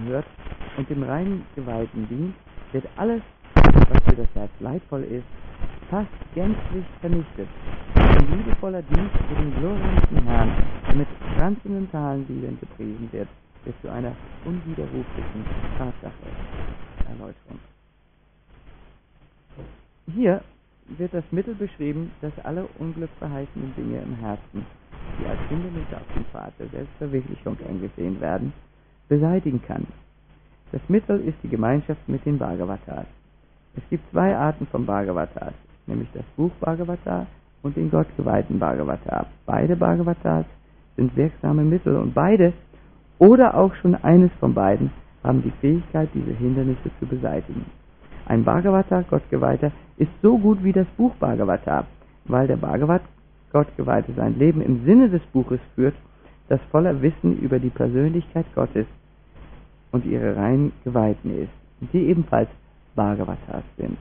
hört und dem rein Geweihten dient, wird alles, was für das Herz leidvoll ist, fast gänzlich vernichtet. Ein liebevoller Dienst für den glorreichen Herrn, der mit transzendentalen Liedern gepriesen wird zu einer unwiderruflichen Tatsache. Erläuterung. Hier wird das Mittel beschrieben, das alle unglückverheißenden Dinge im Herzen, die als Hindernisse auf den Pfad der Selbstverwirklichung angesehen werden, beseitigen kann. Das Mittel ist die Gemeinschaft mit den Bhagavatas. Es gibt zwei Arten von Bhagavatas, nämlich das Buch Bhagavata und den gottgeweihten Bhagavata. Beide Bhagavatas sind wirksame Mittel und beide oder auch schon eines von beiden haben die Fähigkeit, diese Hindernisse zu beseitigen. Ein Bhagavata, Gottgeweihter, ist so gut wie das Buch Bhagavata, weil der Bhagavat, Gottgeweihte, sein Leben im Sinne des Buches führt, das voller Wissen über die Persönlichkeit Gottes und ihre rein Geweihten ist, die ebenfalls Bhagavatas sind.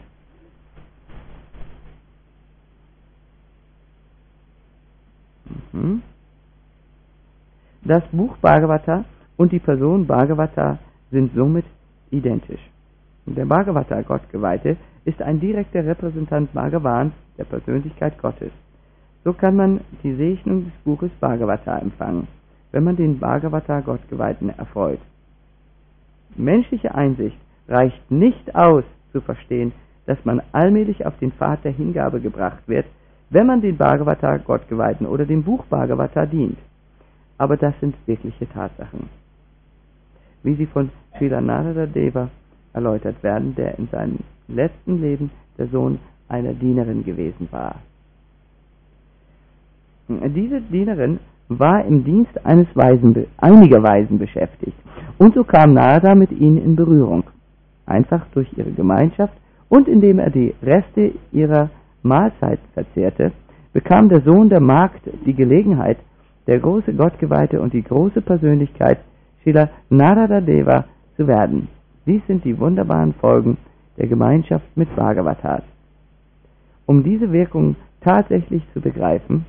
Das Buch Bhagavata und die Person Bhagavata sind somit identisch. Der Bhagavata, Gottgeweihte, ist ein direkter Repräsentant Bhagavans, der Persönlichkeit Gottes. So kann man die Segnung des Buches Bhagavata empfangen, wenn man den Bhagavata, Gottgeweihten, erfreut. Menschliche Einsicht reicht nicht aus, zu verstehen, dass man allmählich auf den Pfad der Hingabe gebracht wird, wenn man den Bhagavata, Gottgeweihten oder dem Buch Bhagavata dient. Aber das sind wirkliche Tatsachen, wie sie von Srila Narada Deva erläutert werden, der in seinem letzten Leben der Sohn einer Dienerin gewesen war. Diese Dienerin war im Dienst einiger Weisen beschäftigt, und so kam Narada mit ihnen in Berührung, einfach durch ihre Gemeinschaft, und indem er die Reste ihrer Mahlzeit verzehrte, bekam der Sohn der Magd die Gelegenheit, der große Gottgeweihte und die große Persönlichkeit Srila Narada Deva zu werden. Dies sind die wunderbaren Folgen der Gemeinschaft mit Bhagavatas. Um diese Wirkung tatsächlich zu begreifen,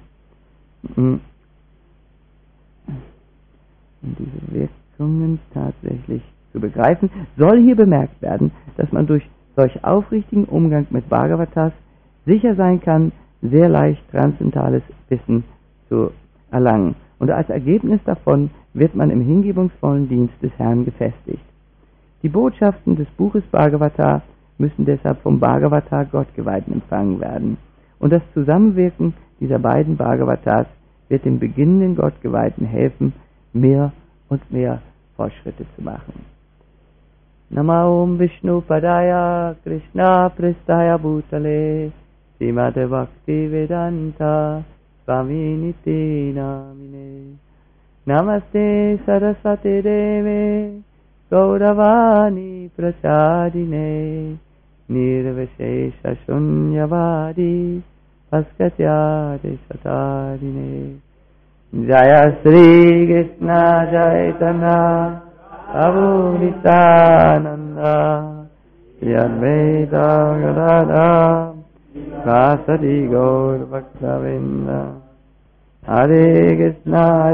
soll hier bemerkt werden, dass man durch solch aufrichtigen Umgang mit Bhagavatas sicher sein kann, sehr leicht transzendentales Wissen zu erlangen. Und als Ergebnis davon wird man im hingebungsvollen Dienst des Herrn gefestigt. Die Botschaften des Buches Bhagavata müssen deshalb vom Bhagavata Gottgeweihten empfangen werden. Und das Zusammenwirken dieser beiden Bhagavatas wird dem beginnenden Gottgeweihten helfen, mehr und mehr Fortschritte zu machen. Namo Om Vishnu Padaya Krishna Prestaya Bhutale Srimate Bhakti Vedanta Swami Niti Namine Namaste Saraswati Deve Gauravani Prachadine Nirvashesha Shunyavadi Paskatyade Satarine Jaya Sri Krishna Chaitanya Prabhu Nityananda Yadvaita Gadadha Vasadi Gaur Bhaktavinda Hare Krishna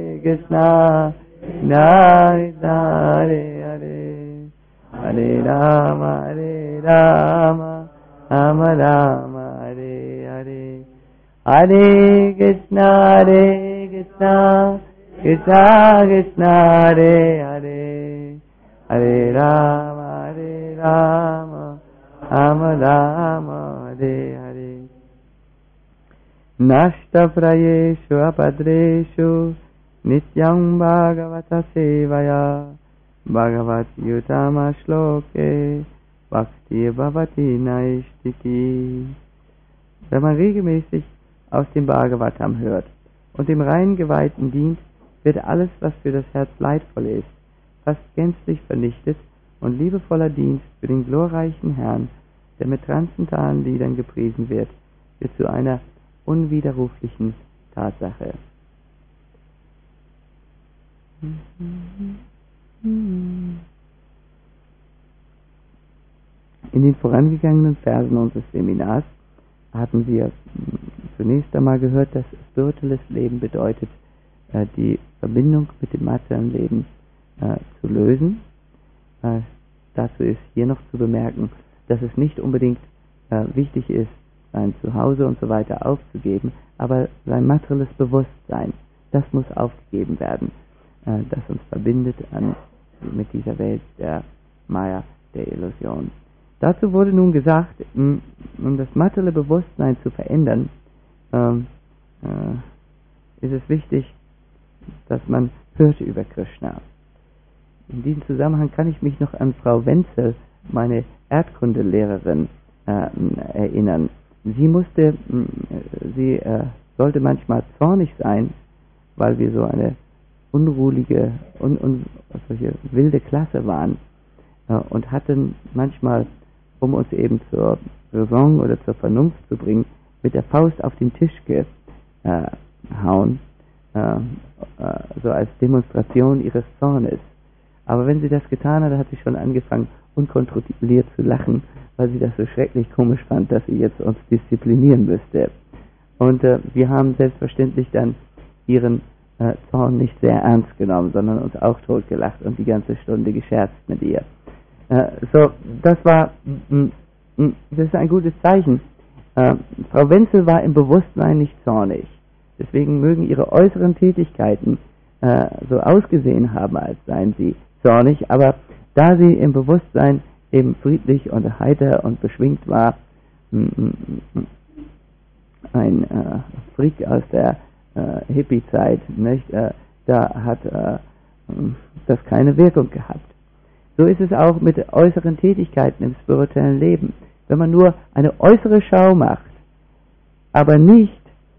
Hare Hare Hare Rama Rama Rama Hare Hare Hare Krishna Krishna Krishna Hare Hare Hare Rama Rama Rama Hare Hare Nashta Prayeshu Apadreshu Nityam Bhagavata Sevaya Bhagavat Yutama Shloke Bhakti Bhavati Naishtiki. Wenn man regelmäßig aus dem Bhagavatam hört und dem rein Geweihten dient, wird alles, was für das Herz leidvoll ist, fast gänzlich vernichtet, und liebevoller Dienst für den glorreichen Herrn, der mit transzendentalen Liedern gepriesen wird zu einer unwiderruflichen Tatsache. In den vorangegangenen Versen unseres Seminars hatten wir zunächst einmal gehört, dass spirituelles Leben bedeutet, die Verbindung mit dem materiellen Leben zu lösen Dazu ist hier noch zu bemerken, dass es nicht unbedingt wichtig ist, sein Zuhause und so weiter aufzugeben, aber sein materielles Bewusstsein, das muss aufgegeben werden, das uns verbindet mit dieser Welt der Maya, der Illusion. Dazu wurde nun gesagt, um das materielle Bewusstsein zu verändern, ist es wichtig, dass man hört über Krishna. In diesem Zusammenhang kann ich mich noch an Frau Wenzel, meine Erdkundelehrerin, erinnern. Sie sollte manchmal zornig sein, weil wir so eine unruhige, solche wilde Klasse waren und hatten manchmal, um uns eben zur Raison oder zur Vernunft zu bringen, mit der Faust auf den Tisch gehauen, so als Demonstration ihres Zornes. Aber wenn sie das getan hat, hat sie schon angefangen, unkontrolliert zu lachen, weil sie das so schrecklich komisch fand, dass sie jetzt uns disziplinieren müsste. Und wir haben selbstverständlich dann ihren Zorn nicht sehr ernst genommen, sondern uns auch totgelacht und die ganze Stunde gescherzt mit ihr. Das ist ein gutes Zeichen. Frau Wenzel war im Bewusstsein nicht zornig. Deswegen mögen ihre äußeren Tätigkeiten so ausgesehen haben, als seien sie zornig, aber da sie im Bewusstsein eben friedlich und heiter und beschwingt war, ein Freak aus der Hippie-Zeit, nicht? Da hat das keine Wirkung gehabt. So ist es auch mit äußeren Tätigkeiten im spirituellen Leben. Wenn man nur eine äußere Schau macht, aber nicht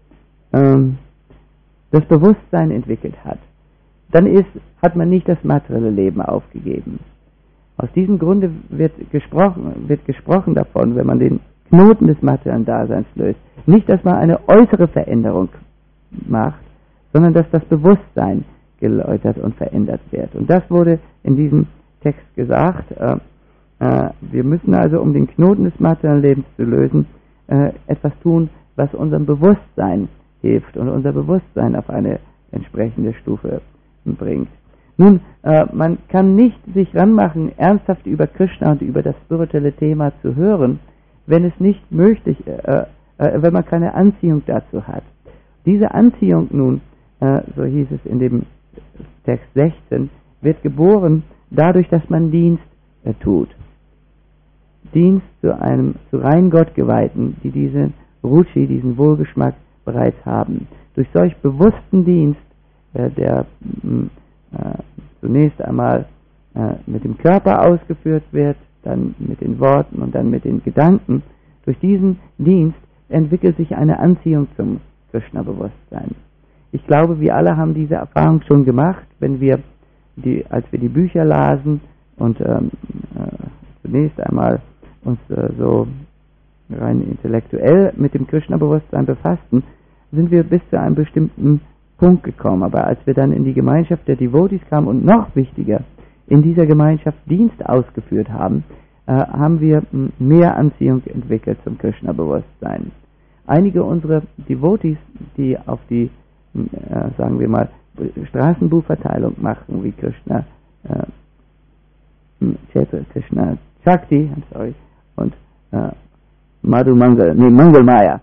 das Bewusstsein entwickelt hat, dann hat man nicht das materielle Leben aufgegeben. Aus diesem Grunde wird gesprochen davon, wenn man den Knoten des materiellen Daseins löst, nicht, dass man eine äußere Veränderung macht, sondern dass das Bewusstsein geläutert und verändert wird. Und das wurde in diesem Text gesagt. Wir müssen also, um den Knoten des materiellen Lebens zu lösen, etwas tun, was unserem Bewusstsein hilft und unser Bewusstsein auf eine entsprechende Stufe bringt. Nun, man kann nicht sich ranmachen, ernsthaft über Krishna und über das spirituelle Thema zu hören, wenn es nicht möglich, wenn man keine Anziehung dazu hat. Diese Anziehung nun, so hieß es in dem Text 16, wird geboren dadurch, dass man Dienst tut. Dienst zu rein Gottgeweihten, die diesen Ruchi, diesen Wohlgeschmack bereits haben. Durch solch bewussten Dienst, der zunächst einmal mit dem Körper ausgeführt wird, dann mit den Worten und dann mit den Gedanken. Durch diesen Dienst entwickelt sich eine Anziehung zum Krishna-Bewusstsein. Ich glaube, wir alle haben diese Erfahrung schon gemacht, als wir die Bücher lasen und zunächst einmal uns so rein intellektuell mit dem Krishna-Bewusstsein befassten, sind wir bis zu einem bestimmten Punkt gekommen. Aber als wir dann in die Gemeinschaft der Devotees kamen und noch wichtiger, in dieser Gemeinschaft Dienst ausgeführt haben, haben wir mehr Anziehung entwickelt zum Krishna-Bewusstsein. Einige unserer Devotees, die auf die, sagen wir mal, Straßenbuchverteilung machen, wie Krishna Shakti, und Mangal Maya,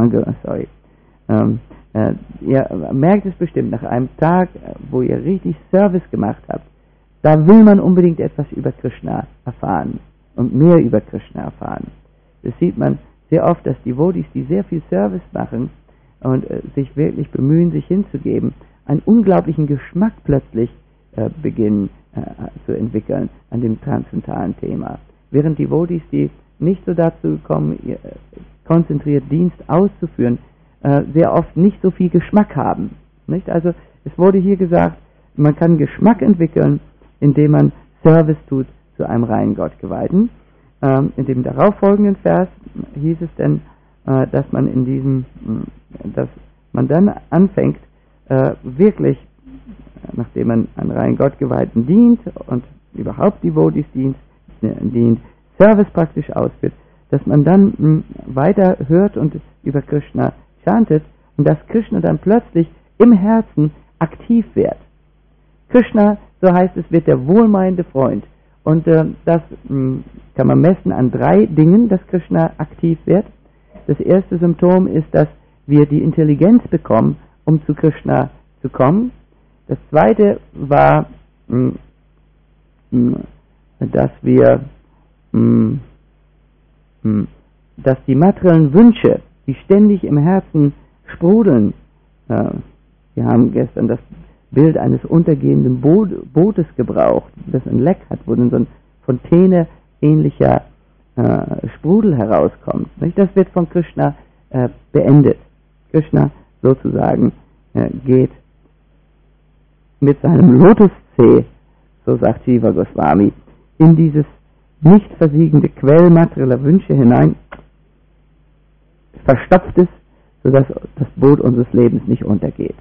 ihr merkt es bestimmt, nach einem Tag, wo ihr richtig Service gemacht habt, da will man unbedingt etwas über Krishna erfahren und mehr über Krishna erfahren. Das sieht man sehr oft, dass Devotees, die sehr viel Service machen und sich wirklich bemühen, sich hinzugeben, einen unglaublichen Geschmack plötzlich beginnen zu entwickeln an dem transzendentalen Thema. Während Devotees, die nicht so dazu kommen, konzentriert Dienst auszuführen, sehr oft nicht so viel Geschmack haben. Nicht? Also es wurde hier gesagt, man kann Geschmack entwickeln, indem man Service tut zu einem reinen Gottgeweihten. In dem darauffolgenden Vers hieß es denn, dass man dann anfängt, wirklich, nachdem man einen reinen Gottgeweihten dient und überhaupt Devotees dient, Service praktisch ausführt, dass man dann weiter hört und über Krishna chantet und dass Krishna dann plötzlich im Herzen aktiv wird. Krishna, so heißt es, wird der wohlmeinende Freund. Und das kann man messen an 3 Dingen, dass Krishna aktiv wird. Das erste Symptom ist, dass wir die Intelligenz bekommen, um zu Krishna zu kommen. Das zweite war, dass wir, dass die materiellen Wünsche, die ständig im Herzen sprudeln, wir haben gestern das Bild eines untergehenden Bootes gebraucht, das ein Leck hat, wo dann so ein Fontäne-ähnlicher Sprudel herauskommt. Nicht? Das wird von Krishna beendet. Krishna sozusagen geht mit seinem Lotuszeh, so sagt Jiva Goswami, in dieses nicht versiegende Quell materieller Wünsche hinein, verstopft es, sodass das Boot unseres Lebens nicht untergeht.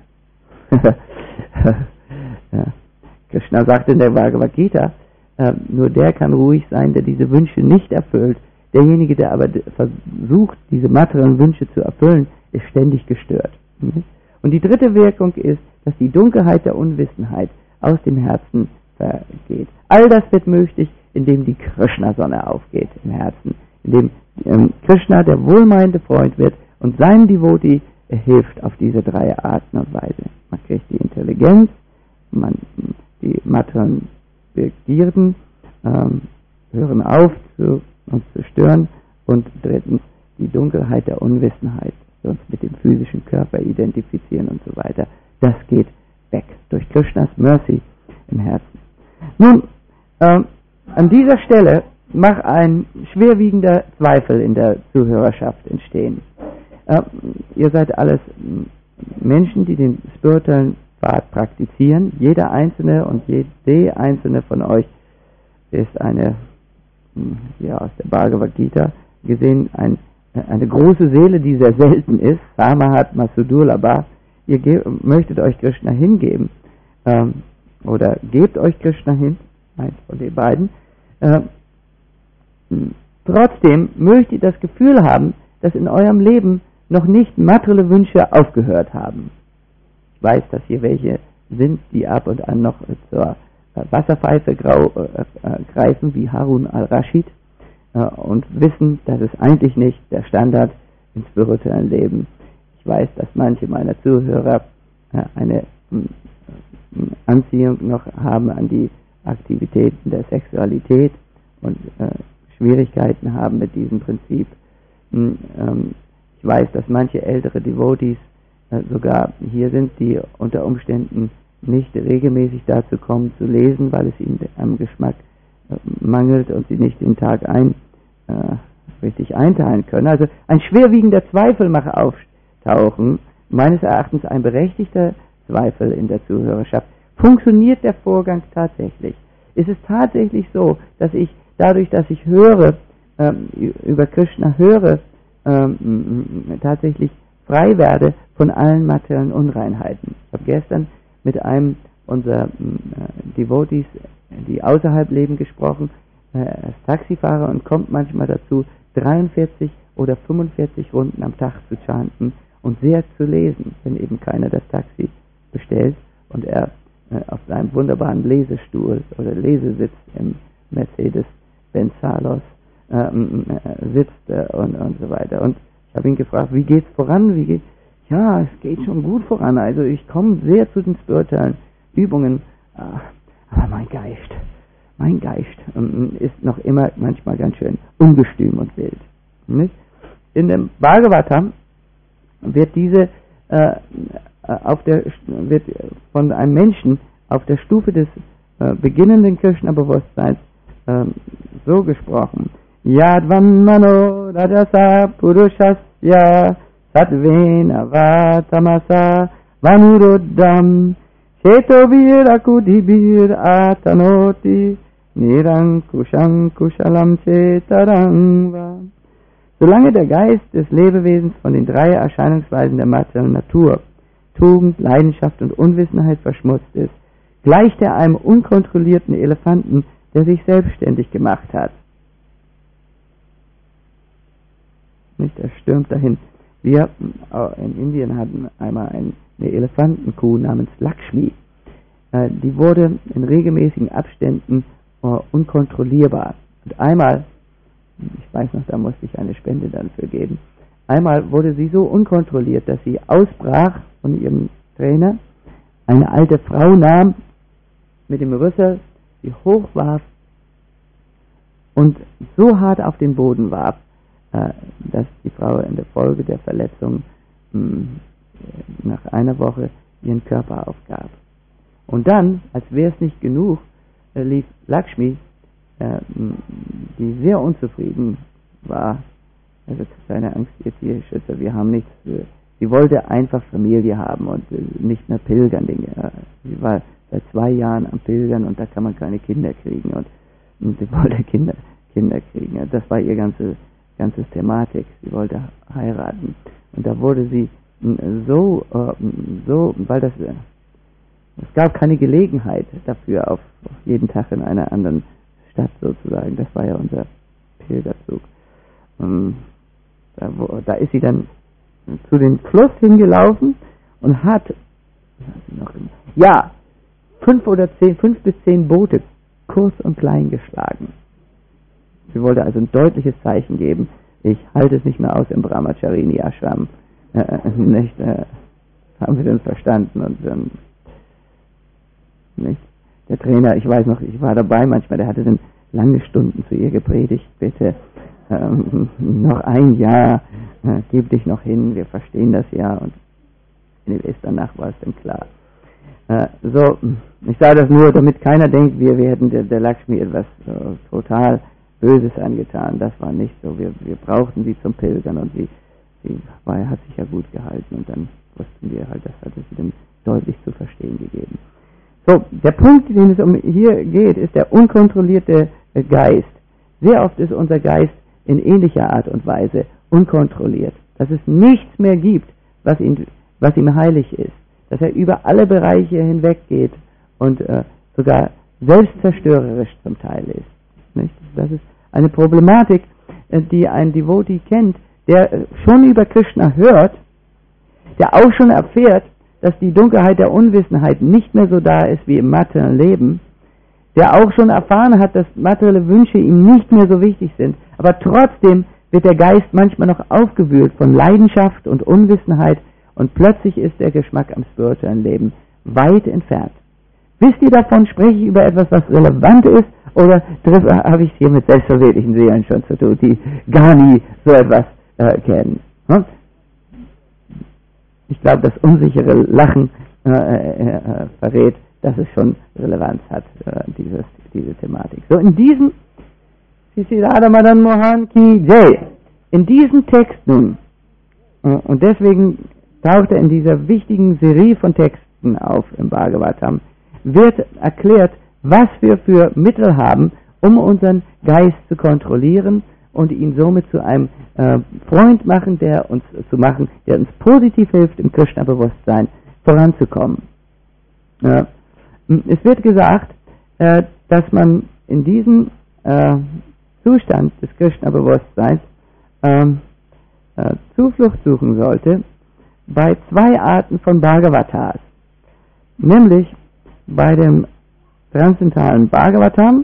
Ja. Krishna sagt in der Bhagavad Gita, nur der kann ruhig sein, der diese Wünsche nicht erfüllt. Derjenige, der aber versucht, diese materiellen Wünsche zu erfüllen, ist ständig gestört. Und die dritte Wirkung ist, dass die Dunkelheit der Unwissenheit aus dem Herzen vergeht. All das wird möglich, indem die Krishna-Sonne aufgeht im Herzen, indem Krishna der wohlmeinende Freund wird und seinem Devotee hilft auf diese 3 Arten und Weise. Man kriegt die Intelligenz, die materiellen Begierden hören auf, uns zu stören, und drittens die Dunkelheit der Unwissenheit, die uns mit dem physischen Körper identifizieren und so weiter. Das geht weg durch Krishnas Mercy im Herzen. Nun, an dieser Stelle mag ein schwerwiegender Zweifel in der Zuhörerschaft entstehen. Ihr seid alles Menschen, die den spirituellen Pfad praktizieren. Jeder einzelne und jede einzelne von euch ist aus der Bhagavad Gita gesehen, eine große Seele, die sehr selten ist. Samahatma Sudurlabha. Ihr möchtet euch Krishna hingeben, oder gebt euch Krishna hin, eins von den beiden. Trotzdem möchtet ihr das Gefühl haben, dass in eurem Leben noch nicht materielle Wünsche aufgehört haben. Ich weiß, dass hier welche sind, die ab und an noch zur Wasserpfeife greifen, wie Harun al-Rashid, und wissen, das ist eigentlich nicht der Standard im spirituellen Leben. Ich weiß, dass manche meiner Zuhörer eine Anziehung noch haben an die Aktivitäten der Sexualität und Schwierigkeiten haben mit diesem Prinzip. Ich weiß, dass manche ältere Devotees sogar hier sind, die unter Umständen nicht regelmäßig dazu kommen zu lesen, weil es ihnen am Geschmack mangelt und sie nicht den Tag richtig einteilen können. Also ein schwerwiegender Zweifel mag auftauchen, meines Erachtens ein berechtigter Zweifel in der Zuhörerschaft. Funktioniert der Vorgang tatsächlich? Ist es tatsächlich so, dass ich dadurch, dass ich höre, über Krishna höre, tatsächlich frei werde von allen materiellen Unreinheiten? Ich habe gestern mit einem unserer Devotees, die außerhalb leben, gesprochen. Er ist Taxifahrer und kommt manchmal dazu, 43 oder 45 Runden am Tag zu chanten und sehr zu lesen, wenn eben keiner das Taxi bestellt und er auf seinem wunderbaren Lesestuhl oder Lesesitz im Mercedes-Benz Salos sitzt und so weiter. Und ich habe ihn gefragt, wie geht's voran? Ja, es geht schon gut voran. Also ich komme sehr zu den spirituellen Übungen, aber mein Geist ist noch immer manchmal ganz schön ungestüm und wild. Nicht? In dem Bhagavatam wird wird von einem Menschen auf der Stufe des beginnenden Krishna-Bewusstseins so gesprochen. Yadvan mano rajasa purushasya satvena vatamasa vanuruddham chetovir akudibir atanoti nirankusham kushalam chetarang va. Solange der Geist des Lebewesens von den 3 Erscheinungsweisen der materiellen Natur, Tugend, Leidenschaft und Unwissenheit verschmutzt ist, gleicht er einem unkontrollierten Elefanten, der sich selbstständig gemacht hat. Nicht, er stürmt dahin. Wir in Indien hatten einmal eine Elefantenkuh namens Lakshmi. Die wurde in regelmäßigen Abständen unkontrollierbar. Und einmal, ich weiß noch, da musste ich eine Spende dann für geben, einmal wurde sie so unkontrolliert, dass sie ausbrach von ihrem Trainer, eine alte Frau nahm, mit dem Rüssel sie hochwarf und so hart auf den Boden warf, dass die Frau in der Folge der Verletzung nach einer Woche ihren Körper aufgab. Und dann, als wäre es nicht genug, lief Lakshmi, die sehr unzufrieden war, also keine Angst, ihr Tierschützer, wir haben nichts, sie wollte einfach Familie haben und nicht mehr pilgern. Sie war seit 2 Jahren am Pilgern und da kann man keine Kinder kriegen und sie wollte Kinder kriegen. Das war ihr ganzes Thematik. Sie wollte heiraten. Und da wurde sie so, weil es gab keine Gelegenheit dafür auf jeden Tag in einer anderen Stadt sozusagen. Das war ja unser Pilgerzug. Da ist sie dann zu dem Fluss hingelaufen und hat 5 bis 10 Boote kurz und klein geschlagen. Sie wollte also ein deutliches Zeichen geben, ich halte es nicht mehr aus im Brahmacharini Ashram. Haben Sie denn verstanden? Und nicht? Der Trainer, ich weiß noch, ich war dabei manchmal, der hatte dann lange Stunden zu ihr gepredigt, bitte, noch 1 Jahr, gib dich noch hin, wir verstehen das ja. Und danach war es dann klar. Ich sage das nur, damit keiner denkt, wir hätten der Lakshmi etwas total Böses angetan. Das war nicht so. Wir brauchten sie zum Pilgern und sie hat sich ja gut gehalten und dann wussten wir halt, das hatte sie dann deutlich zu verstehen gegeben. So, der Punkt, den es hier geht, ist der unkontrollierte Geist. Sehr oft ist unser Geist in ähnlicher Art und Weise unkontrolliert, dass es nichts mehr gibt, was ihm heilig ist, dass er über alle Bereiche hinweg geht und sogar selbstzerstörerisch zum Teil ist. Nicht? Das ist eine Problematik, die ein Devotee kennt, der schon über Krishna hört, der auch schon erfährt, dass die Dunkelheit der Unwissenheit nicht mehr so da ist wie im materiellen Leben, der auch schon erfahren hat, dass materielle Wünsche ihm nicht mehr so wichtig sind, aber trotzdem wird der Geist manchmal noch aufgewühlt von Leidenschaft und Unwissenheit und plötzlich ist der Geschmack am spirituellen Leben weit entfernt. Wisst ihr davon, spreche ich über etwas, was relevant ist, oder habe ich es hier mit selbstverwirklichen Seelen schon zu tun, die gar nie so etwas kennen? Hm? Ich glaube, das unsichere Lachen verrät, dass es schon Relevanz hat, diese Thematik. So, in diesem Radha Madan Mohan Ki Jai, in diesem Text nun, und deswegen taucht er in dieser wichtigen Serie von Texten auf im Bhagavatam, wird erklärt, was wir für Mittel haben, um unseren Geist zu kontrollieren und ihn somit zu einem Freund machen, der uns positiv hilft, im Krishna-Bewusstsein voranzukommen. Es wird gesagt, dass man in diesem Zustand des Krishna-Bewusstseins Zuflucht suchen sollte bei 2 Arten von Bhagavatas, nämlich bei dem transzendentalen Bhagavatam,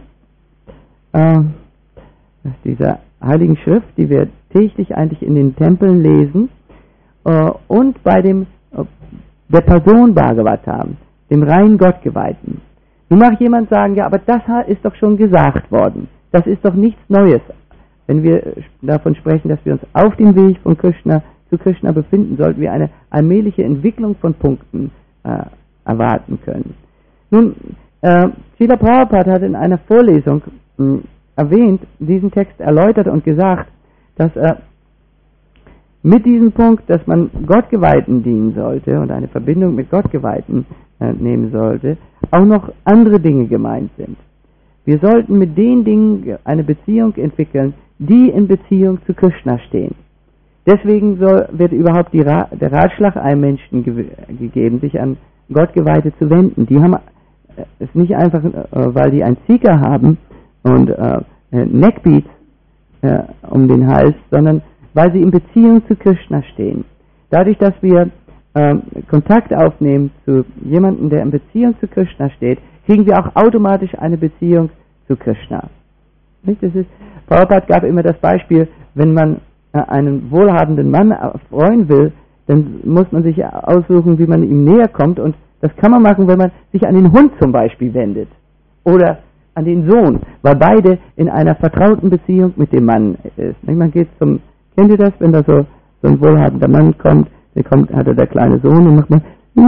dieser heiligen Schrift, die wir täglich eigentlich in den Tempeln lesen, und bei der Person Bhagavatam, dem rein Gottgeweihten. Nun mag jemand sagen, ja, aber das ist doch schon gesagt worden. Das ist doch nichts Neues, wenn wir davon sprechen, dass wir uns auf dem Weg von Krishna zu Krishna befinden, sollten wir eine allmähliche Entwicklung von Punkten erwarten können. Nun, Srila Prabhupada hat in einer Vorlesung erwähnt, diesen Text erläutert und gesagt, dass mit diesem Punkt, dass man Gottgeweihten dienen sollte und eine Verbindung mit Gottgeweihten nehmen sollte, auch noch andere Dinge gemeint sind. Wir sollten mit den Dingen eine Beziehung entwickeln, die in Beziehung zu Krishna stehen. Deswegen wird überhaupt der Ratschlag einem Menschen gegeben, sich an Gottgeweihte zu wenden. Die haben es nicht einfach, weil die ein Seeker haben und Neckbeats um den Hals, sondern weil sie in Beziehung zu Krishna stehen. Dadurch, dass wir Kontakt aufnehmen zu jemandem, der in Beziehung zu Krishna steht, kriegen wir auch automatisch eine Beziehung zu Krishna. Nicht? Prabhupada gab immer das Beispiel, wenn man einen wohlhabenden Mann freuen will, dann muss man sich aussuchen, wie man ihm näher kommt, und das kann man machen, wenn man sich an den Hund zum Beispiel wendet oder an den Sohn, weil beide in einer vertrauten Beziehung mit dem Mann ist. Man geht kennt ihr das, wenn da so ein wohlhabender Mann kommt, hat er der kleine Sohn und macht man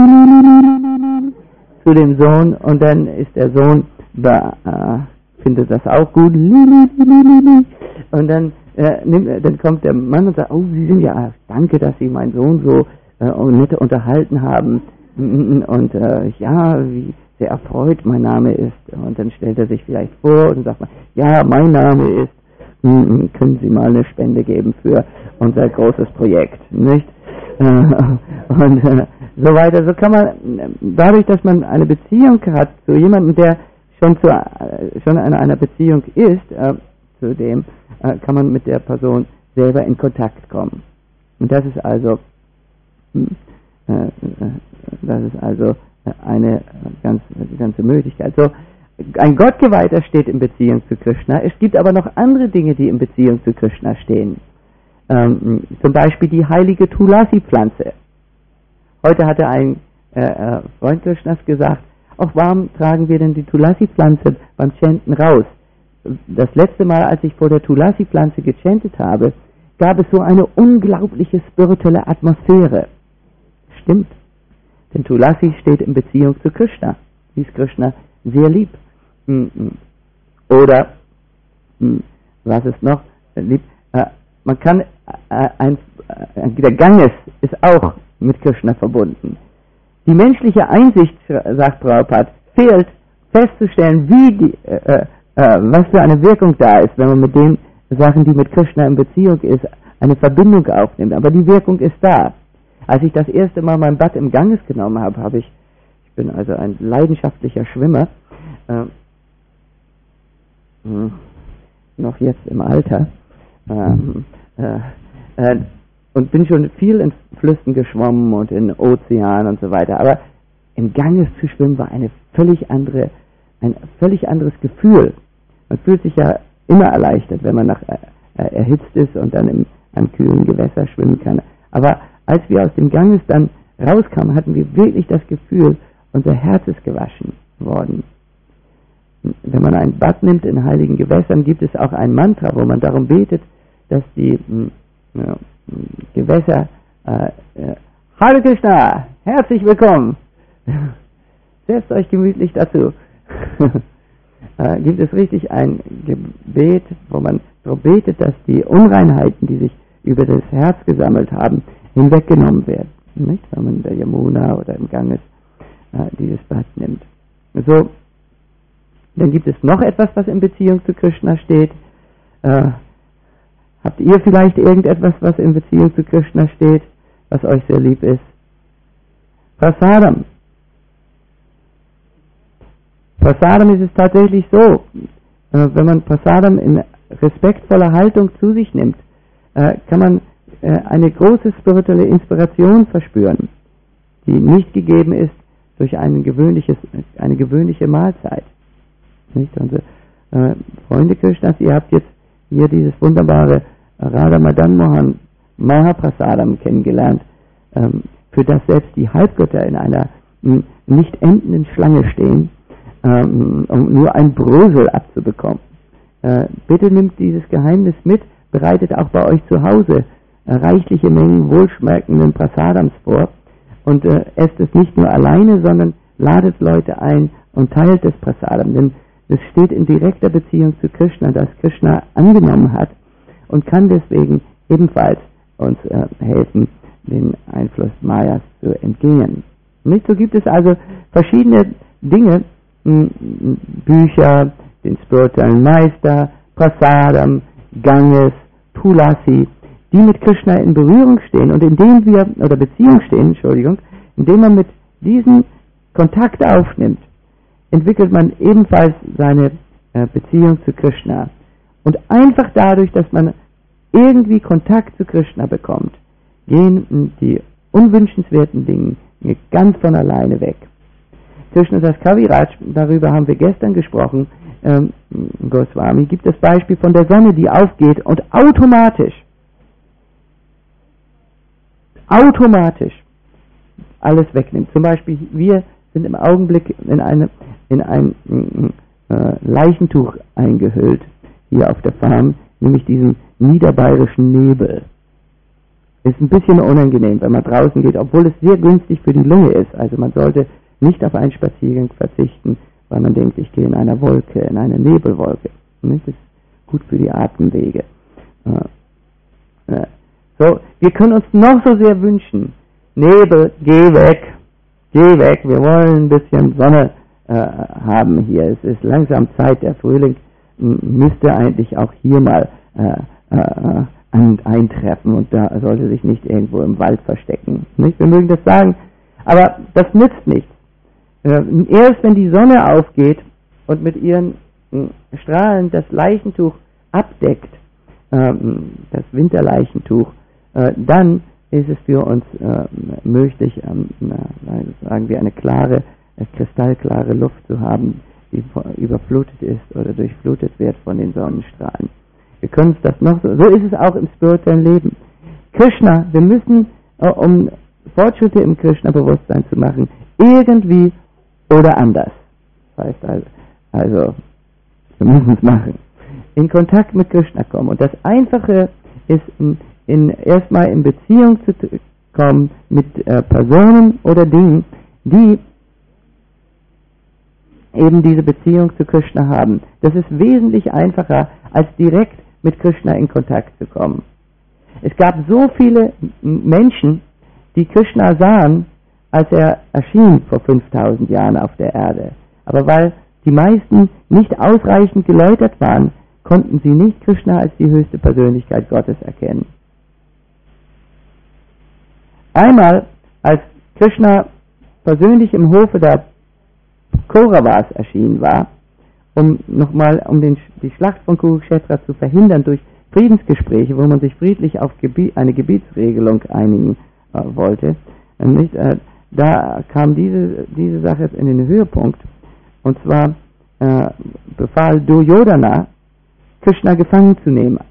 zu dem Sohn, und dann ist der Sohn, findet das auch gut, und dann kommt der Mann und sagt, oh, Sie sind ja, danke, dass Sie meinen Sohn so nett unterhalten haben, und ja, wie sehr erfreut mein Name ist. Und dann stellt er sich vielleicht vor und sagt, ja, mein Name ist, können Sie mal eine Spende geben für unser großes Projekt, nicht? Und so weiter. So kann man, dadurch, dass man eine Beziehung hat zu jemandem, der schon in einer Beziehung ist, zu dem kann man mit der Person selber in Kontakt kommen. Und das ist also eine ganze Möglichkeit. So, ein Gottgeweihter steht in Beziehung zu Krishna. Es gibt aber noch andere Dinge, die in Beziehung zu Krishna stehen. Zum Beispiel die heilige Tulasi-Pflanze. Heute hatte ein Freund Krishnas gesagt, auch warum tragen wir denn die Tulasi-Pflanze beim Chanten raus? Das letzte Mal, als ich vor der Tulasi-Pflanze gechantet habe, gab es so eine unglaubliche spirituelle Atmosphäre. Stimmt. Denn Tulasi steht in Beziehung zu Krishna. Sie ist Krishna sehr lieb. Oder, was ist noch lieb? Man kann, der Ganges ist auch mit Krishna verbunden. Die menschliche Einsicht, sagt Prabhupada, fehlt festzustellen, was für eine Wirkung da ist, wenn man mit den Sachen, die mit Krishna in Beziehung ist, eine Verbindung aufnimmt. Aber die Wirkung ist da. Als ich das erste Mal mein Bad im Ganges genommen habe, ich bin also ein leidenschaftlicher Schwimmer, noch jetzt im Alter, und bin schon viel in Flüssen geschwommen und in Ozeanen und so weiter. Aber im Ganges zu schwimmen war ein völlig anderes Gefühl. Man fühlt sich ja immer erleichtert, wenn man erhitzt ist und dann im kühlen Gewässer schwimmen kann. Aber als wir aus dem Ganges dann rauskamen, hatten wir wirklich das Gefühl, unser Herz ist gewaschen worden. Wenn man ein Bad nimmt in heiligen Gewässern, gibt es auch ein Mantra, wo man darum betet, dass die Gewässer Hare Krishna, herzlich willkommen. Setzt euch gemütlich dazu. Gibt es richtig ein Gebet, wo man darum betet, dass die Unreinheiten, die sich über das Herz gesammelt haben, hinweggenommen werden. Nicht? Wenn man in der Yamuna oder im Ganges dieses Bad nimmt. So, dann gibt es noch etwas, was in Beziehung zu Krishna steht. Habt ihr vielleicht irgendetwas, was in Beziehung zu Krishna steht, was euch sehr lieb ist? Prasadam. Prasadam ist es tatsächlich so, wenn man Prasadam in respektvoller Haltung zu sich nimmt, kann man eine große spirituelle Inspiration verspüren, die nicht gegeben ist durch eine gewöhnliche Mahlzeit. Nicht? Unsere Freunde Krishnas, ihr habt jetzt hier dieses wunderbare Radha Madan Mohan Mahaprasadam kennengelernt, für das selbst die Halbgötter in einer nicht endenden Schlange stehen, um nur ein Brösel abzubekommen. Bitte nimmt dieses Geheimnis mit, bereitet auch bei euch zu Hause reichliche Mengen wohlschmeckenden Prasadams vor und esst es nicht nur alleine, sondern ladet Leute ein und teilt das Prasadam, denn es steht in direkter Beziehung zu Krishna, das Krishna angenommen hat und kann deswegen ebenfalls uns helfen, den Einfluss Mayas zu entgehen. Nicht? So gibt es also verschiedene Dinge, Bücher, den spirituellen Meister, Prasadam, Ganges, Tulasi, die mit Krishna in Berührung stehen und indem man mit diesen Kontakt aufnimmt, entwickelt man ebenfalls seine Beziehung zu Krishna. Und einfach dadurch, dass man irgendwie Kontakt zu Krishna bekommt, gehen die unwünschenswerten Dinge ganz von alleine weg. Krishna Das Kaviraj, darüber haben wir gestern gesprochen, Goswami gibt das Beispiel von der Sonne, die aufgeht und automatisch alles wegnimmt. Zum Beispiel, wir sind im Augenblick in ein Leichentuch eingehüllt, hier auf der Farm, nämlich diesen niederbayerischen Nebel. Ist ein bisschen unangenehm, wenn man draußen geht, obwohl es sehr günstig für die Lunge ist. Also man sollte nicht auf einen Spaziergang verzichten, weil man denkt, ich gehe in einer Wolke, in eine Nebelwolke. Das ist gut für die Atemwege. So, wir können uns noch so sehr wünschen, Nebel, geh weg, wir wollen ein bisschen Sonne haben hier. Es ist langsam Zeit, der Frühling müsste eigentlich auch hier mal eintreffen und da sollte sich nicht irgendwo im Wald verstecken. Nicht? Wir mögen das sagen, aber das nützt nichts. Erst wenn die Sonne aufgeht und mit ihren Strahlen das Leichentuch abdeckt, das Winterleichentuch, dann ist es für uns möglich, sagen wir, eine klare, kristallklare Luft zu haben, die überflutet ist oder durchflutet wird von den Sonnenstrahlen. Wir können uns das noch so ist es auch im spirituellen Leben. Krishna, wir müssen, um Fortschritte im Krishna-Bewusstsein zu machen, irgendwie oder anders. Das heißt also wir müssen es machen. In Kontakt mit Krishna kommen. Und das Einfache ist, erstmal in Beziehung zu kommen mit Personen oder Dingen, die eben diese Beziehung zu Krishna haben. Das ist wesentlich einfacher, als direkt mit Krishna in Kontakt zu kommen. Es gab so viele Menschen, die Krishna sahen, als er erschien vor 5000 Jahren auf der Erde. Aber weil die meisten nicht ausreichend geläutert waren, konnten sie nicht Krishna als die höchste Persönlichkeit Gottes erkennen. Einmal, als Krishna persönlich im Hofe der Kauravas erschienen war, um die Schlacht von Kurukshetra zu verhindern durch Friedensgespräche, wo man sich friedlich auf eine Gebietsregelung einigen wollte, da kam diese Sache in den Höhepunkt, und zwar befahl Duryodhana, Krishna gefangen zu nehmen.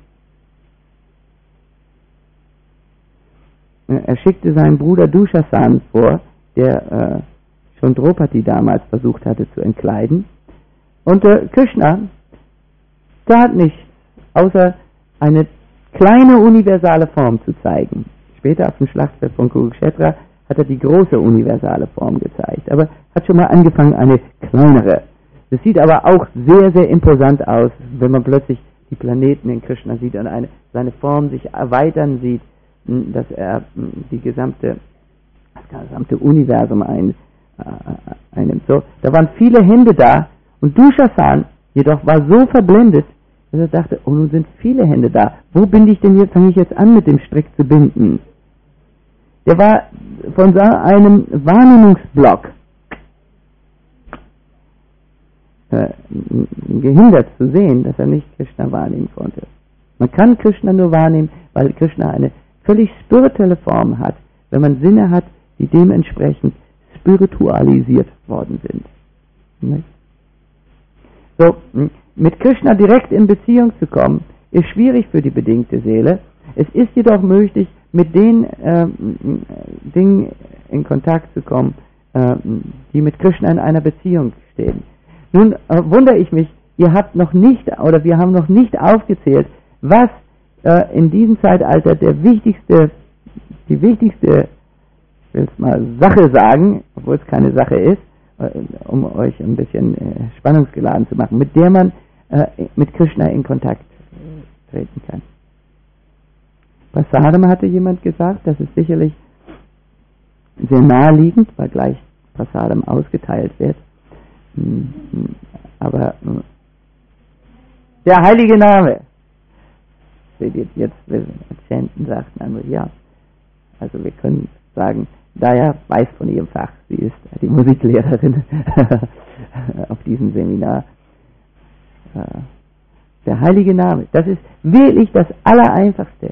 Er schickte seinen Bruder Dushasan vor, der schon Draupadi damals versucht hatte zu entkleiden. Und Krishna tat nichts, außer eine kleine universale Form zu zeigen. Später auf dem Schlachtfeld von Kurukshetra hat er die große universale Form gezeigt, aber hat schon mal angefangen, eine kleinere. Das sieht aber auch sehr, sehr imposant aus, wenn man plötzlich die Planeten in Krishna sieht und seine Form sich erweitern sieht, dass er das gesamte Universum einnimmt. So, da waren viele Hände da und Dushasan jedoch war so verblendet, dass er dachte, oh, nun sind viele Hände da. Wo binde ich denn jetzt? Fange ich jetzt an, mit dem Strick zu binden? Der war von so einem Wahrnehmungsblock gehindert zu sehen, dass er nicht Krishna wahrnehmen konnte. Man kann Krishna nur wahrnehmen, weil Krishna eine völlig spirituelle Form hat, wenn man Sinne hat, die dementsprechend spiritualisiert worden sind. Nicht? So, mit Krishna direkt in Beziehung zu kommen, ist schwierig für die bedingte Seele. Es ist jedoch möglich, mit den Dingen in Kontakt zu kommen, die mit Krishna in einer Beziehung stehen. Nun wundere ich mich, wir haben noch nicht aufgezählt, was in diesem Zeitalter die wichtigste, ich will es mal Sache sagen, obwohl es keine Sache ist, um euch ein bisschen spannungsgeladen zu machen, mit der man mit Krishna in Kontakt treten kann. Prasadam hatte jemand gesagt, das ist sicherlich sehr naheliegend, weil gleich Prasadam ausgeteilt wird. Aber der heilige Name, jetzt Chanten sagten einmal, ja, also wir können sagen, Daya weiß von ihrem Fach, sie ist die Musiklehrerin auf diesem Seminar. Der heilige Name, das ist wirklich das Allereinfachste.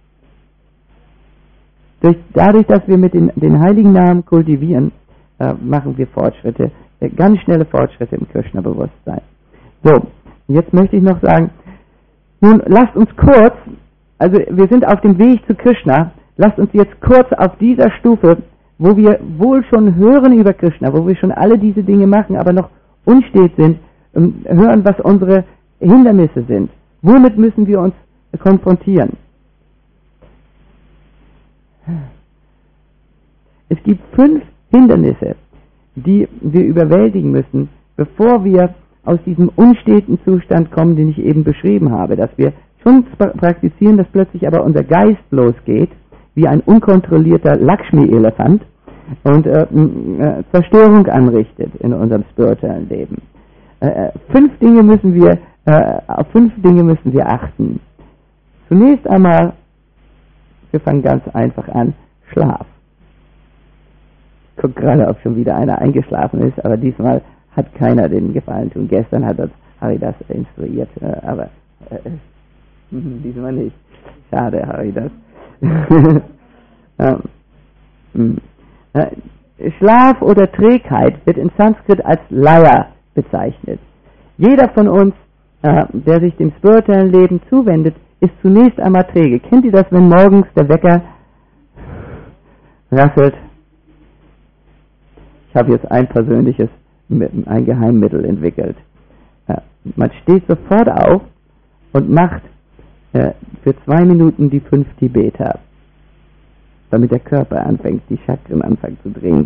Dadurch, dass wir mit den heiligen Namen kultivieren, machen wir Fortschritte, ganz schnelle Fortschritte im Krishna-Bewusstsein. So, jetzt möchte ich noch sagen, nun lasst uns kurz, also wir sind auf dem Weg zu Krishna, lasst uns jetzt kurz auf dieser Stufe, wo wir wohl schon hören über Krishna, wo wir schon alle diese Dinge machen, aber noch unstet sind, hören, was unsere Hindernisse sind. Womit müssen wir uns konfrontieren? Es gibt 5 Hindernisse, die wir überwältigen müssen, bevor wir aus diesem unsteten Zustand kommen, den ich eben beschrieben habe, dass wir schon praktizieren, dass plötzlich aber unser Geist losgeht, wie ein unkontrollierter Lakshmi-Elefant und Zerstörung anrichtet in unserem spirituellen Leben. 5 Dinge müssen wir, auf 5 Dinge müssen wir achten. Zunächst einmal, wir fangen ganz einfach an, Schlaf. Ich gucke gerade, ob schon wieder einer eingeschlafen ist, aber diesmal hat keiner den Gefallen tun. Gestern hat das Haridas instruiert, aber diesmal nicht. Schade, Haridas. Schlaf oder Trägheit wird in Sanskrit als Laya bezeichnet. Jeder von uns, der sich dem spirituellen Leben zuwendet, ist zunächst einmal träge. Kennt ihr das, wenn morgens der Wecker rasselt? Ich habe jetzt ein persönliches, ein Geheimmittel entwickelt. Man steht sofort auf und macht für 2 Minuten die 5 Tibeter, damit der Körper anfängt, die Chakren anfangen zu drehen.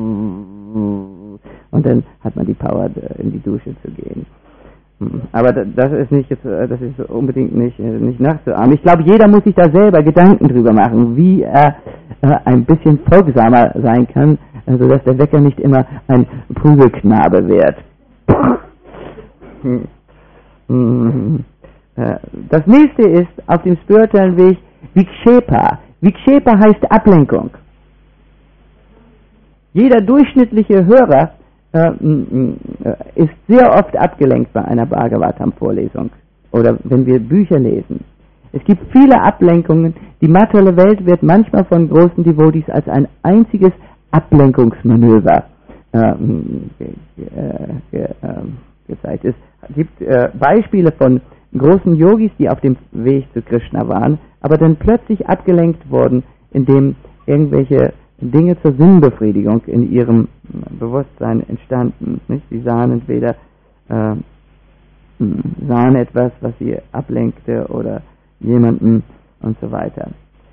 Und dann hat man die Power, in die Dusche zu gehen. Aber das ist nicht jetzt, das ist unbedingt nicht nachzuahmen. Ich glaube, jeder muss sich da selber Gedanken drüber machen, wie er ein bisschen folgsamer sein kann, sodass der Wecker nicht immer ein Prügelknabe wird. Das nächste ist auf dem spirituellen Weg Vikshepa. Vikshepa heißt Ablenkung. Jeder durchschnittliche Hörer ist sehr oft abgelenkt bei einer Bhagavatam-Vorlesung oder wenn wir Bücher lesen. Es gibt viele Ablenkungen. Die materielle Welt wird manchmal von großen Devotees als ein einziges Ablenkungsmanöver gezeigt. Es gibt Beispiele von großen Yogis, die auf dem Weg zu Krishna waren, aber dann plötzlich abgelenkt wurden, indem irgendwelche Dinge zur Sinnbefriedigung in ihrem Bewusstsein entstanden. Nicht? Sie sahen entweder sahen etwas, was sie ablenkte oder jemanden und so weiter.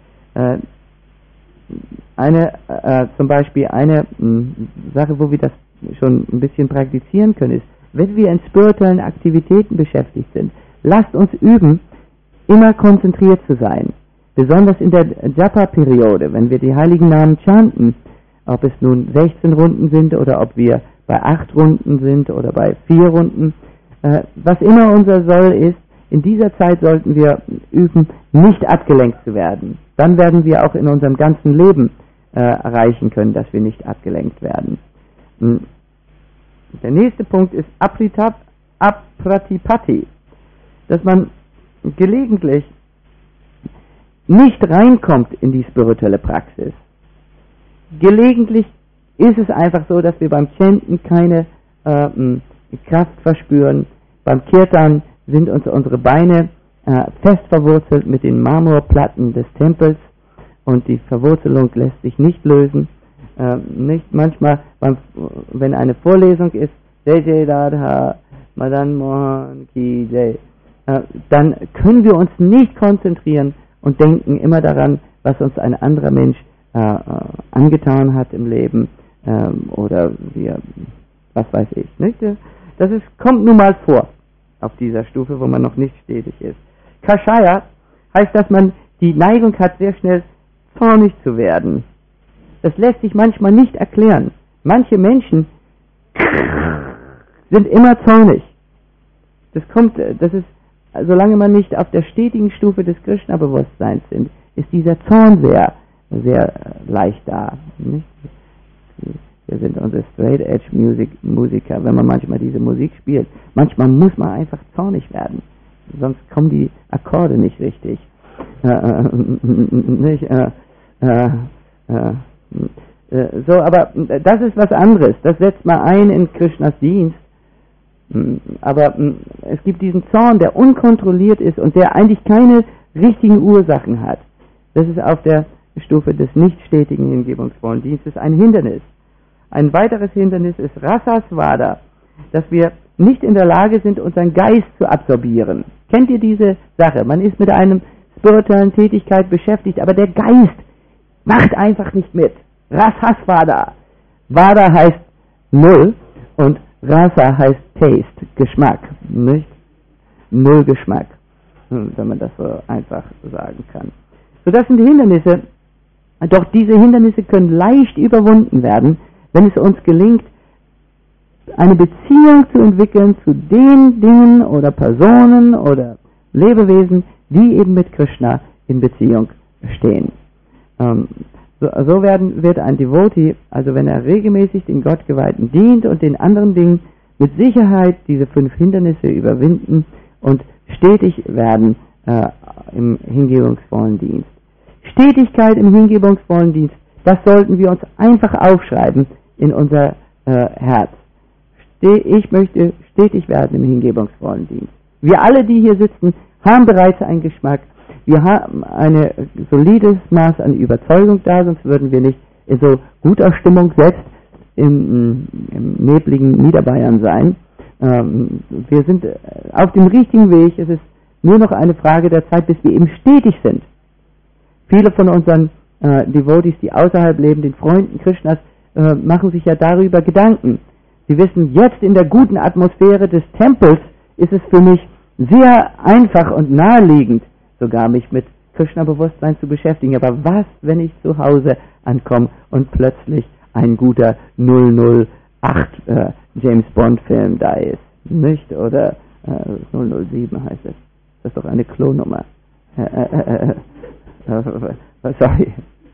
Zum Beispiel eine Sache, wo wir das schon ein bisschen praktizieren können, ist, wenn wir in spirituellen Aktivitäten beschäftigt sind, lasst uns üben, immer konzentriert zu sein. Besonders in der Japa-Periode, wenn wir die heiligen Namen chanten, ob es nun 16 Runden sind oder ob wir bei 8 Runden sind oder bei 4 Runden, was immer unser Soll ist, in dieser Zeit sollten wir üben, nicht abgelenkt zu werden. Dann werden wir auch in unserem ganzen Leben erreichen können, dass wir nicht abgelenkt werden. Der nächste Punkt ist Apratipatti, dass man gelegentlich nicht reinkommt in die spirituelle Praxis. Gelegentlich ist es einfach so, dass wir beim Chanten keine Kraft verspüren. Beim Kirtan sind uns unsere Beine fest verwurzelt mit den Marmorplatten des Tempels und die Verwurzelung lässt sich nicht lösen. Nicht manchmal, wenn eine Vorlesung ist, Jai Jai Radha, Madan Mohan Ki Jai, dann können wir uns nicht konzentrieren und denken immer daran, was uns ein anderer Mensch angetan hat im Leben oder wir, was weiß ich. Nicht? Das kommt nun mal vor auf dieser Stufe, wo man noch nicht stetig ist. Kashaya heißt, dass man die Neigung hat, sehr schnell zornig zu werden. Das lässt sich manchmal nicht erklären. Manche Menschen sind immer zornig. Das ist, solange man nicht auf der stetigen Stufe des Krishna-Bewusstseins sind, ist dieser Zorn sehr, sehr leicht da. Nicht? Wir sind unsere Straight-Edge-Musiker, wenn man manchmal diese Musik spielt. Manchmal muss man einfach zornig werden, sonst kommen die Akkorde nicht richtig. So, aber das ist was anderes. Das setzt man ein in Krishnas Dienst. Aber es gibt diesen Zorn, der unkontrolliert ist und der eigentlich keine richtigen Ursachen hat. Das ist auf der Stufe des nicht stetigen hingebungsvollen Dienstes ein Hindernis. Ein weiteres Hindernis ist Rasasvada, dass wir nicht in der Lage sind, unseren Geist zu absorbieren. Kennt ihr diese Sache? Man ist mit einer spirituellen Tätigkeit beschäftigt, aber der Geist macht einfach nicht mit. Rasasvada. Vada heißt Null und Rasa heißt Taste, Geschmack, nicht? Null Geschmack, wenn man das so einfach sagen kann. So, das sind die Hindernisse. Doch diese Hindernisse können leicht überwunden werden, wenn es uns gelingt, eine Beziehung zu entwickeln zu den Dingen oder Personen oder Lebewesen, die eben mit Krishna in Beziehung stehen. So wird ein Devotee, also wenn er regelmäßig den Gottgeweihten dient und den anderen Dingen, mit Sicherheit diese 5 Hindernisse überwinden und stetig werden im hingebungsvollen Dienst. Stetigkeit im hingebungsvollen Dienst, das sollten wir uns einfach aufschreiben in unser Herz. Ich möchte stetig werden im hingebungsvollen Dienst. Wir alle, die hier sitzen, haben bereits einen Geschmack. Wir haben ein solides Maß an Überzeugung da, sonst würden wir nicht in so guter Stimmung selbst im nebligen Niederbayern sein. Wir sind auf dem richtigen Weg. Es ist nur noch eine Frage der Zeit, bis wir eben stetig sind. Viele von unseren Devotees, die außerhalb leben, den Freunden Krishnas, machen sich ja darüber Gedanken. Sie wissen, jetzt in der guten Atmosphäre des Tempels ist es für mich sehr einfach und naheliegend, sogar mich mit Krishna-Bewusstsein zu beschäftigen. Aber was, wenn ich zu Hause ankomme und plötzlich ein guter 008 James Bond-Film da ist, nicht? Oder 007 heißt es. Das ist doch eine Klonummer. Sorry.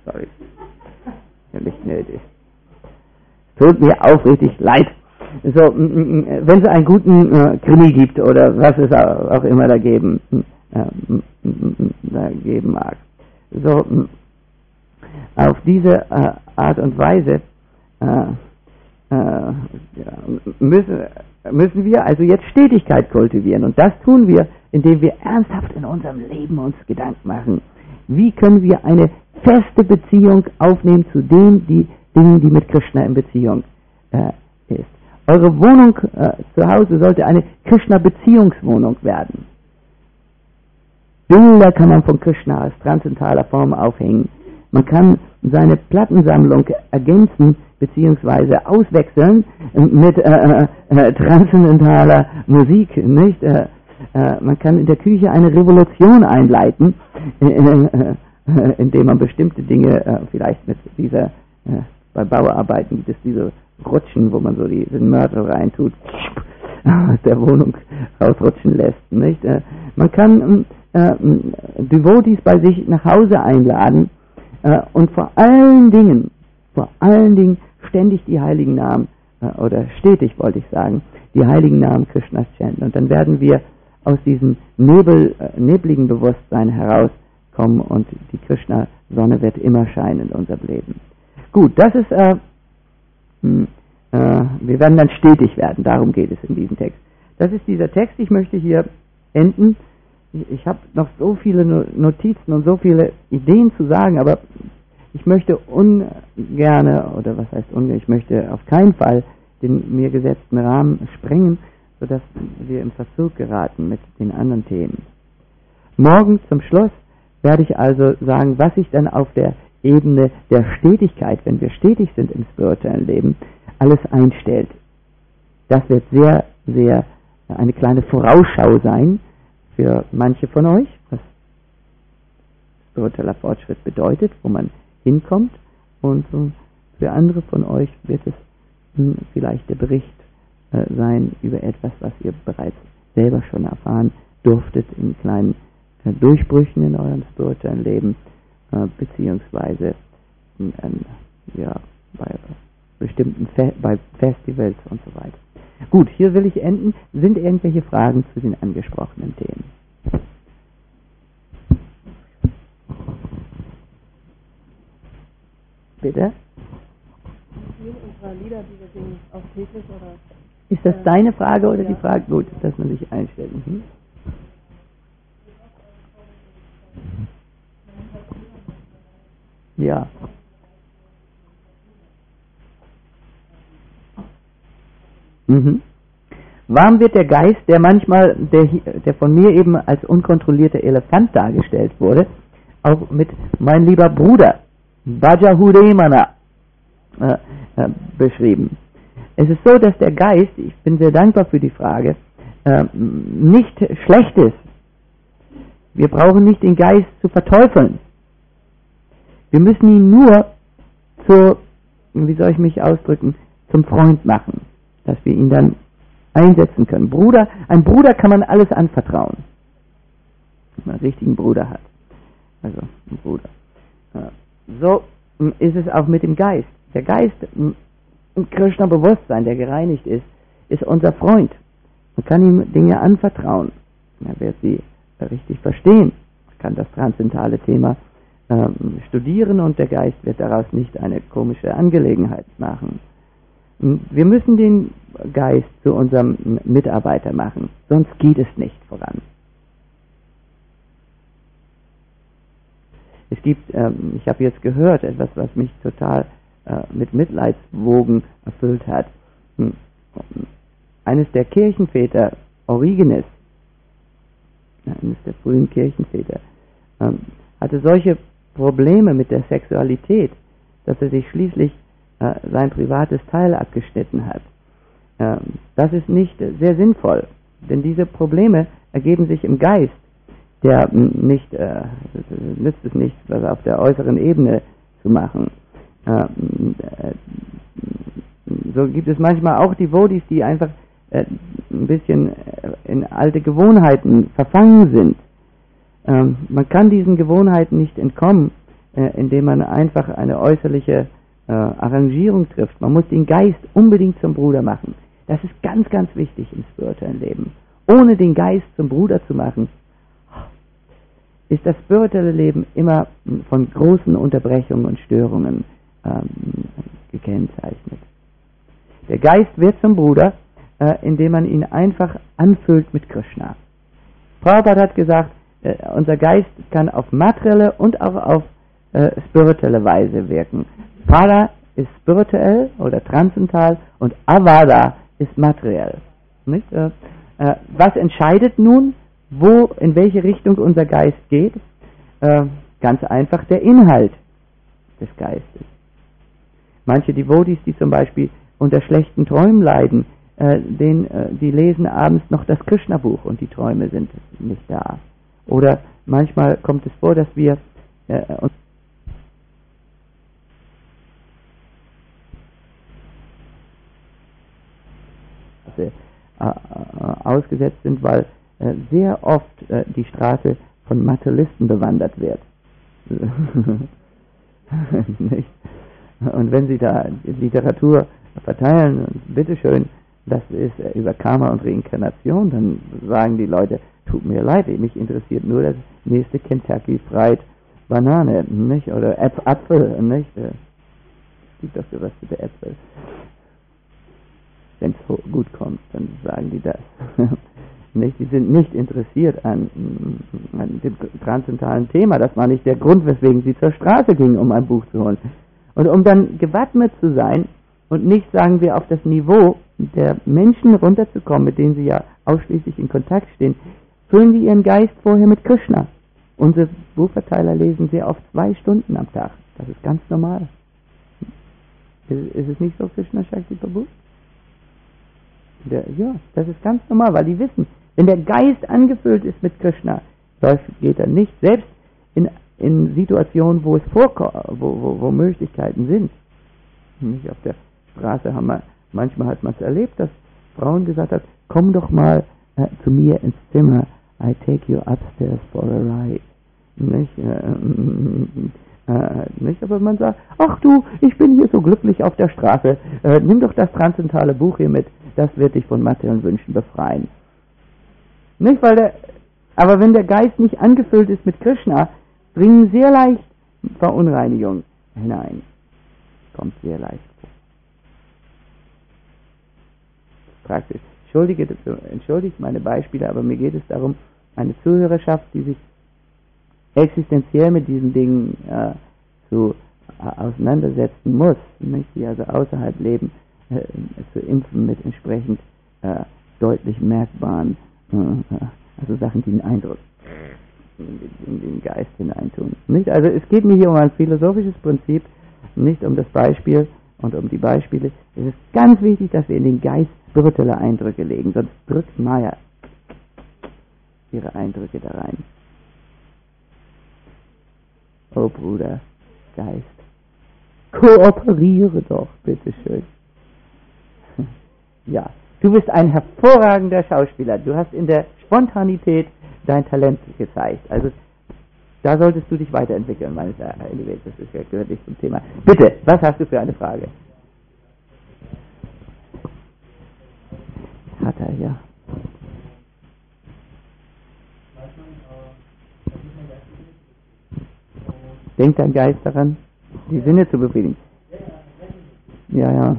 Nicht nötig. Tut mir aufrichtig leid. So, wenn es einen guten Krimi gibt oder was es auch immer da geben mag. So, auf diese Art und Weise müssen wir also jetzt Stetigkeit kultivieren. Und das tun wir, indem wir ernsthaft in unserem Leben uns Gedanken machen. Wie können wir eine feste Beziehung aufnehmen zu den Dingen, die mit Krishna in Beziehung ist. Eure Wohnung zu Hause sollte eine Krishna-Beziehungswohnung werden. Bilder kann man von Krishna als transzendentaler Form aufhängen. Man kann seine Plattensammlung ergänzen bzw. auswechseln mit transzendentaler Musik, nicht? Man kann in der Küche eine Revolution einleiten, indem man bestimmte Dinge vielleicht mit dieser, bei Bauarbeiten gibt es diese Rutschen, wo man so diesen Mörtel reintut, aus der Wohnung rausrutschen lässt, nicht? Man kann Devotees bei sich nach Hause einladen und vor allen Dingen ständig die heiligen Namen, oder stetig wollte ich sagen, die heiligen Namen Krishnas chanten. Und dann werden wir aus diesem nebligen Bewusstsein herauskommen und die Krishna-Sonne wird immer scheinen in unserem Leben. Gut, das ist, wir werden dann stetig werden, darum geht es in diesem Text. Das ist dieser Text, ich möchte hier enden. Ich habe noch so viele Notizen und so viele Ideen zu sagen, aber ich möchte ich möchte auf keinen Fall den mir gesetzten Rahmen sprengen, sodass wir im Verzug geraten mit den anderen Themen. Morgen zum Schluss werde ich also sagen, was sich dann auf der Ebene der Stetigkeit, wenn wir stetig sind im spirituellen Leben, alles einstellt. Das wird sehr, sehr eine kleine Vorausschau sein für manche von euch, was spiritueller Fortschritt bedeutet, wo man hinkommt, und für andere von euch wird es vielleicht der Bericht sein über etwas, was ihr bereits selber schon erfahren durftet in kleinen Durchbrüchen in eurem spirituellen Leben, beziehungsweise bei bestimmten bei Festivals und so weiter. Gut, hier will ich enden. Sind irgendwelche Fragen zu den angesprochenen Themen? Bitte? Viele unserer Lieder, die wir singen, auch täglich oder Ist das deine Frage oder die Frage? Gut, dass man sich einstellt. Ja. Warum wird der Geist, der manchmal, der von mir eben als unkontrollierter Elefant dargestellt wurde, auch mit mein lieber Bruder, Bhajahuremana, beschrieben? Es ist so, dass der Geist, ich bin sehr dankbar für die Frage, nicht schlecht ist. Wir brauchen nicht den Geist zu verteufeln. Wir müssen ihn nur wie soll ich mich ausdrücken, zum Freund machen, dass wir ihn dann einsetzen können. Ein Bruder kann man alles anvertrauen, wenn man einen richtigen Bruder hat. Also ein Bruder. So ist es auch mit dem Geist. Der Geist im Krishna-Bewusstsein, der gereinigt ist unser Freund. Man kann ihm Dinge anvertrauen. Er wird sie richtig verstehen. Man kann das transzendentale Thema studieren und der Geist wird daraus nicht eine komische Angelegenheit machen. Wir müssen den Geist zu unserem Mitarbeiter machen, sonst geht es nicht voran. Es gibt, ich habe jetzt gehört, etwas, was mich total mit Mitleidswogen erfüllt hat. Eines der Kirchenväter, Origenes, eines der frühen Kirchenväter, hatte solche Probleme mit der Sexualität, dass er sich schließlich sein privates Teil abgeschnitten hat. Das ist nicht sehr sinnvoll, denn diese Probleme ergeben sich im Geist, der nicht, nützt es nicht, was auf der äußeren Ebene zu machen. So gibt es manchmal auch Devotees, die einfach ein bisschen in alte Gewohnheiten verfangen sind. Man kann diesen Gewohnheiten nicht entkommen, indem man einfach eine äußerliche Arrangierung trifft. Man muss den Geist unbedingt zum Bruder machen. Das ist ganz, ganz wichtig im spirituellen Leben. Ohne den Geist zum Bruder zu machen, ist das spirituelle Leben immer von großen Unterbrechungen und Störungen gekennzeichnet. Der Geist wird zum Bruder, indem man ihn einfach anfüllt mit Krishna. Prabhupada hat gesagt, unser Geist kann auf materielle und auch auf spirituelle Weise wirken. Pada ist spirituell oder transzendental und Avada ist materiell. Nicht? Was entscheidet nun, in welche Richtung unser Geist geht? Ganz einfach der Inhalt des Geistes. Manche Devotees, die zum Beispiel unter schlechten Träumen leiden, die lesen abends noch das Krishna-Buch und die Träume sind nicht da. Oder manchmal kommt es vor, dass wir uns ausgesetzt sind, weil sehr oft die Straße von Materialisten bewandert wird. Nicht? Und wenn Sie da Literatur verteilen, und bitteschön, das ist über Karma und Reinkarnation, dann sagen die Leute, tut mir leid, mich interessiert nur das nächste Kentucky Fried Banane, nicht? Oder Apfel, nicht? Es gibt auch geröstete Äpfel. Wenn es gut kommt, dann sagen die das. Nicht? Die sind nicht interessiert an dem transzendentalen Thema. Das war nicht der Grund, weswegen sie zur Straße gingen, um ein Buch zu holen. Und um dann gewappnet zu sein und nicht, sagen wir, auf das Niveau der Menschen runterzukommen, mit denen sie ja ausschließlich in Kontakt stehen, füllen sie ihren Geist vorher mit Krishna. Unsere Buchverteiler lesen sehr oft 2 Stunden am Tag. Das ist ganz normal. Ist es nicht so, Krishna Shakti Prabhu? Ja, das ist ganz normal, weil die wissen, wenn der Geist angefüllt ist mit Krishna, geht er nicht, selbst in Situationen, wo es wo Möglichkeiten sind. Nicht auf der Straße manchmal hat man es erlebt, dass Frauen gesagt haben, komm doch mal zu mir ins Zimmer, I take you upstairs for a ride. Nicht? Nicht? Aber man sagt, ach du, ich bin hier so glücklich auf der Straße, nimm doch das transzendentale Buch hier mit, das wird dich von materiellen Wünschen befreien. Nicht, aber wenn der Geist nicht angefüllt ist mit Krishna, bringen sehr leicht Verunreinigung hinein. Kommt sehr leicht praktisch. Entschuldigt meine Beispiele, aber mir geht es darum, eine Zuhörerschaft, die sich existenziell mit diesen Dingen auseinandersetzen muss, nicht? Die also außerhalb leben, zu impfen mit entsprechend deutlich merkbaren, also Sachen, die einen Eindruck in den Geist hineintun. Nicht? Also es geht mir hier um ein philosophisches Prinzip, nicht um das Beispiel und um die Beispiele. Es ist ganz wichtig, dass wir in den Geist spirituelle Eindrücke legen, sonst drückt Maya ihre Eindrücke da rein. Oh Bruder, Geist, kooperiere doch, bitteschön. Ja, du bist ein hervorragender Schauspieler. Du hast in der Spontanität dein Talent gezeigt. Also da solltest du dich weiterentwickeln, meines Erachtens. Das ist ja gehört nicht zum Thema. Bitte, was hast du für eine Frage? Hat er, ja. Denkt dein Geist daran, die Sinne zu befriedigen? Ja.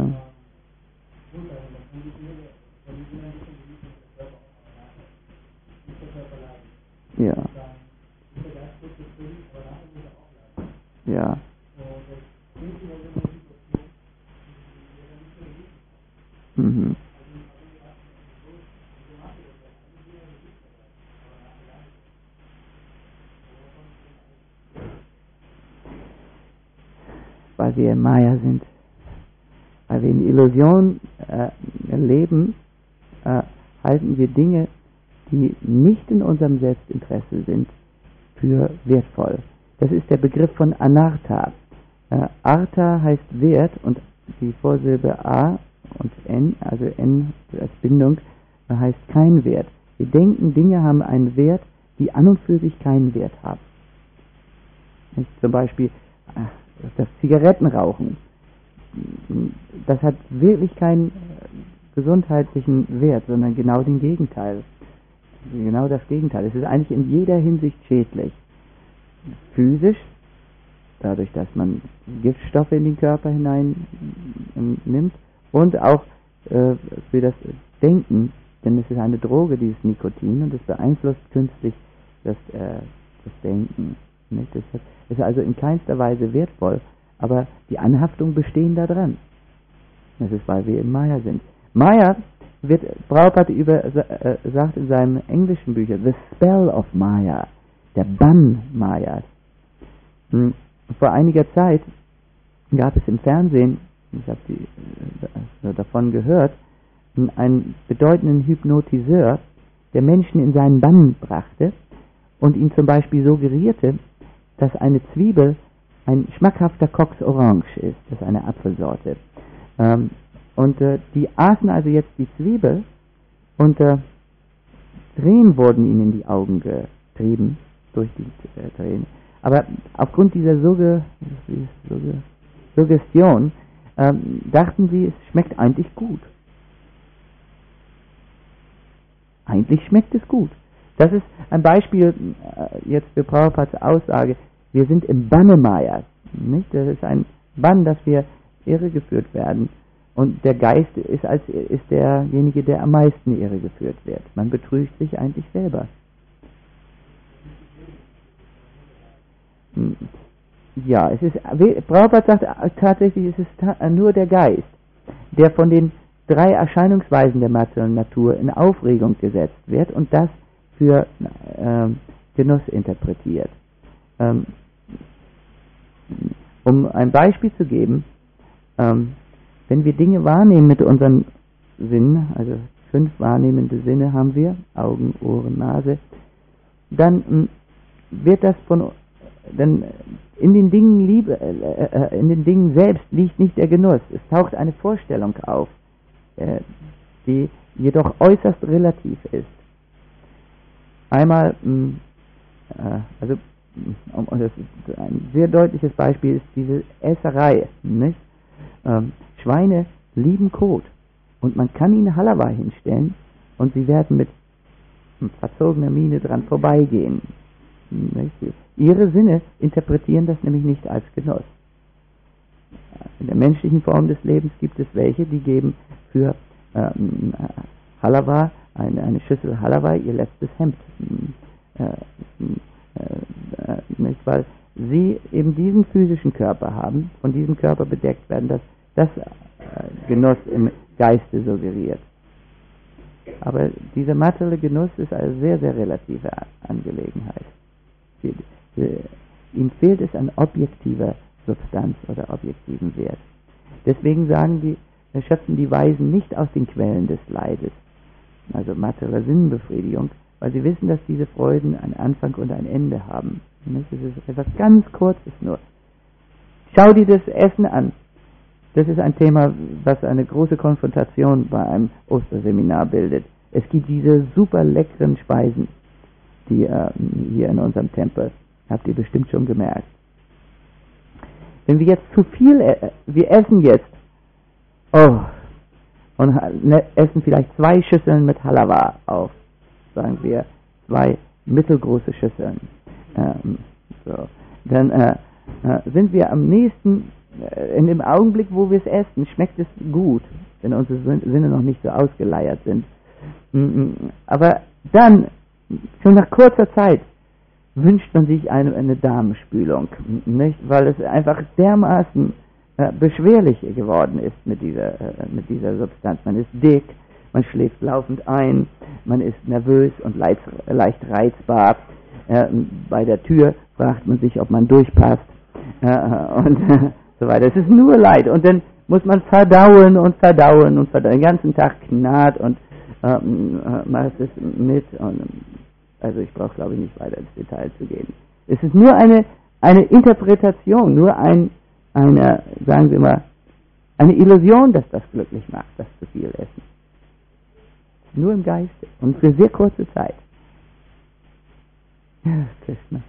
Ja. Ja. Mhm. Weil wir im Maya sind, weil wir in Illusion leben, halten wir Dinge, die nicht in unserem Selbstinteresse sind, für wertvoll. Das ist der Begriff von Anartha. Artha heißt Wert und die Vorsilbe A und N, also N als Bindung, heißt kein Wert. Wir denken, Dinge haben einen Wert, die an und für sich keinen Wert haben. Zum Beispiel das Zigarettenrauchen. Das hat wirklich keinen gesundheitlichen Wert, sondern genau den Gegenteil. Genau das Gegenteil. Es ist eigentlich in jeder Hinsicht schädlich. Physisch, dadurch, dass man Giftstoffe in den Körper hinein nimmt, und auch für das Denken, denn es ist eine Droge, dieses Nikotin, und es beeinflusst künstlich das Denken. Nicht? Das ist also in keinster Weise wertvoll, aber die Anhaftung bestehen da dran. Das ist, weil wir im Maya sind. Maya wird Prabhupada sagt in seinem englischen Bücher, The Spell of Maya, der Bann Mayas. Vor einiger Zeit gab es im Fernsehen, ich habe davon gehört, einen bedeutenden Hypnotiseur, der Menschen in seinen Bann brachte und ihn zum Beispiel suggerierte, dass eine Zwiebel ein schmackhafter Cox Orange ist, das ist eine Apfelsorte. Und die aßen also jetzt die Zwiebel und Tränen wurden ihnen in die Augen getrieben durch die Tränen. Aber aufgrund dieser Suggestion dachten sie, es schmeckt eigentlich gut. Eigentlich schmeckt es gut. Das ist ein Beispiel jetzt für Prabhupads Aussage, wir sind im Banne Mayas. Nicht? Das ist ein Bann, dass wir irregeführt werden. Und der Geist ist derjenige, der am meisten irregeführt wird. Man betrügt sich eigentlich selber. Ja, Prabhupada sagt tatsächlich, es ist nur der Geist, der von den 3 Erscheinungsweisen der materiellen Natur in Aufregung gesetzt wird und das für Genuss interpretiert. Um ein Beispiel zu geben, wenn wir Dinge wahrnehmen mit unseren Sinnen, also 5 wahrnehmende Sinne haben wir, Augen, Ohren, Nase, dann wird das dann in den Dingen selbst liegt nicht der Genuss. Es taucht eine Vorstellung auf, die jedoch äußerst relativ ist. Einmal, das ist ein sehr deutliches Beispiel ist diese Esserei, nicht? Schweine lieben Kot und man kann ihnen Halava hinstellen und sie werden mit verzogener Miene dran vorbeigehen. Nicht? Ihre Sinne interpretieren das nämlich nicht als Genuss. In der menschlichen Form des Lebens gibt es welche, die geben für Halava, eine Schüssel Halava, ihr letztes Hemd. Nicht, weil sie eben diesen physischen Körper haben, von diesem Körper bedeckt werden, dass das Genuss im Geiste suggeriert. Aber dieser materielle Genuss ist eine sehr, sehr relative Angelegenheit. Ihm fehlt es an objektiver Substanz oder objektiven Wert. Deswegen schöpfen die Weisen nicht aus den Quellen des Leides, also materielle Sinnbefriedigung, weil sie wissen, dass diese Freuden einen Anfang und ein Ende haben. Das ist etwas ganz Kurzes nur. Schau dir das Essen an. Das ist ein Thema, was eine große Konfrontation bei einem Osterseminar bildet. Es gibt diese super leckeren Speisen, die hier in unserem Tempel, habt ihr bestimmt schon gemerkt. Wenn wir jetzt zu viel, wir essen jetzt, und essen vielleicht 2 Schüsseln mit Halava auf, sagen wir 2 mittelgroße Schüsseln. Dann sind wir am nächsten, in dem Augenblick, wo wir es essen, schmeckt es gut, wenn unsere Sinne noch nicht so ausgeleiert sind. Aber dann, schon nach kurzer Zeit, wünscht man sich eine Darmspülung, nicht? Weil es einfach dermaßen beschwerlich geworden ist mit dieser Substanz. Man ist dick, man schläft laufend ein, man ist nervös und leicht reizbar. Bei der Tür fragt man sich, ob man durchpasst und so weiter. Es ist nur Leid. Und dann muss man verdauen und den ganzen Tag knarrt und macht es mit. Also ich brauche, glaube ich, nicht weiter ins Detail zu gehen. Es ist nur eine Interpretation, nur eine, sagen wir mal, eine Illusion, dass das glücklich macht, das zu viel Essen. Nur im Geiste und für sehr kurze Zeit. Ja, Krishna.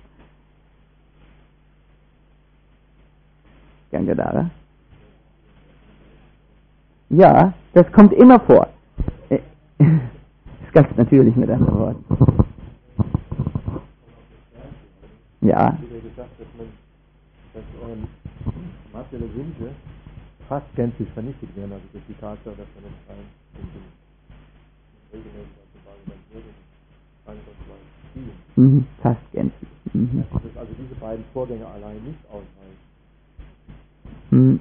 Gangadhara? Ja, das kommt immer vor. Das ist ganz natürlich mit anderen Worten. Ja. Ich habe gesagt, dass materielle Wünsche fast gänzlich vernichtet werden, also durch die Tatsache, dass man in regelmäßig auf den Wagen dann fast gänzlich. Dass also diese beiden Vorgänge allein nicht ausreichen.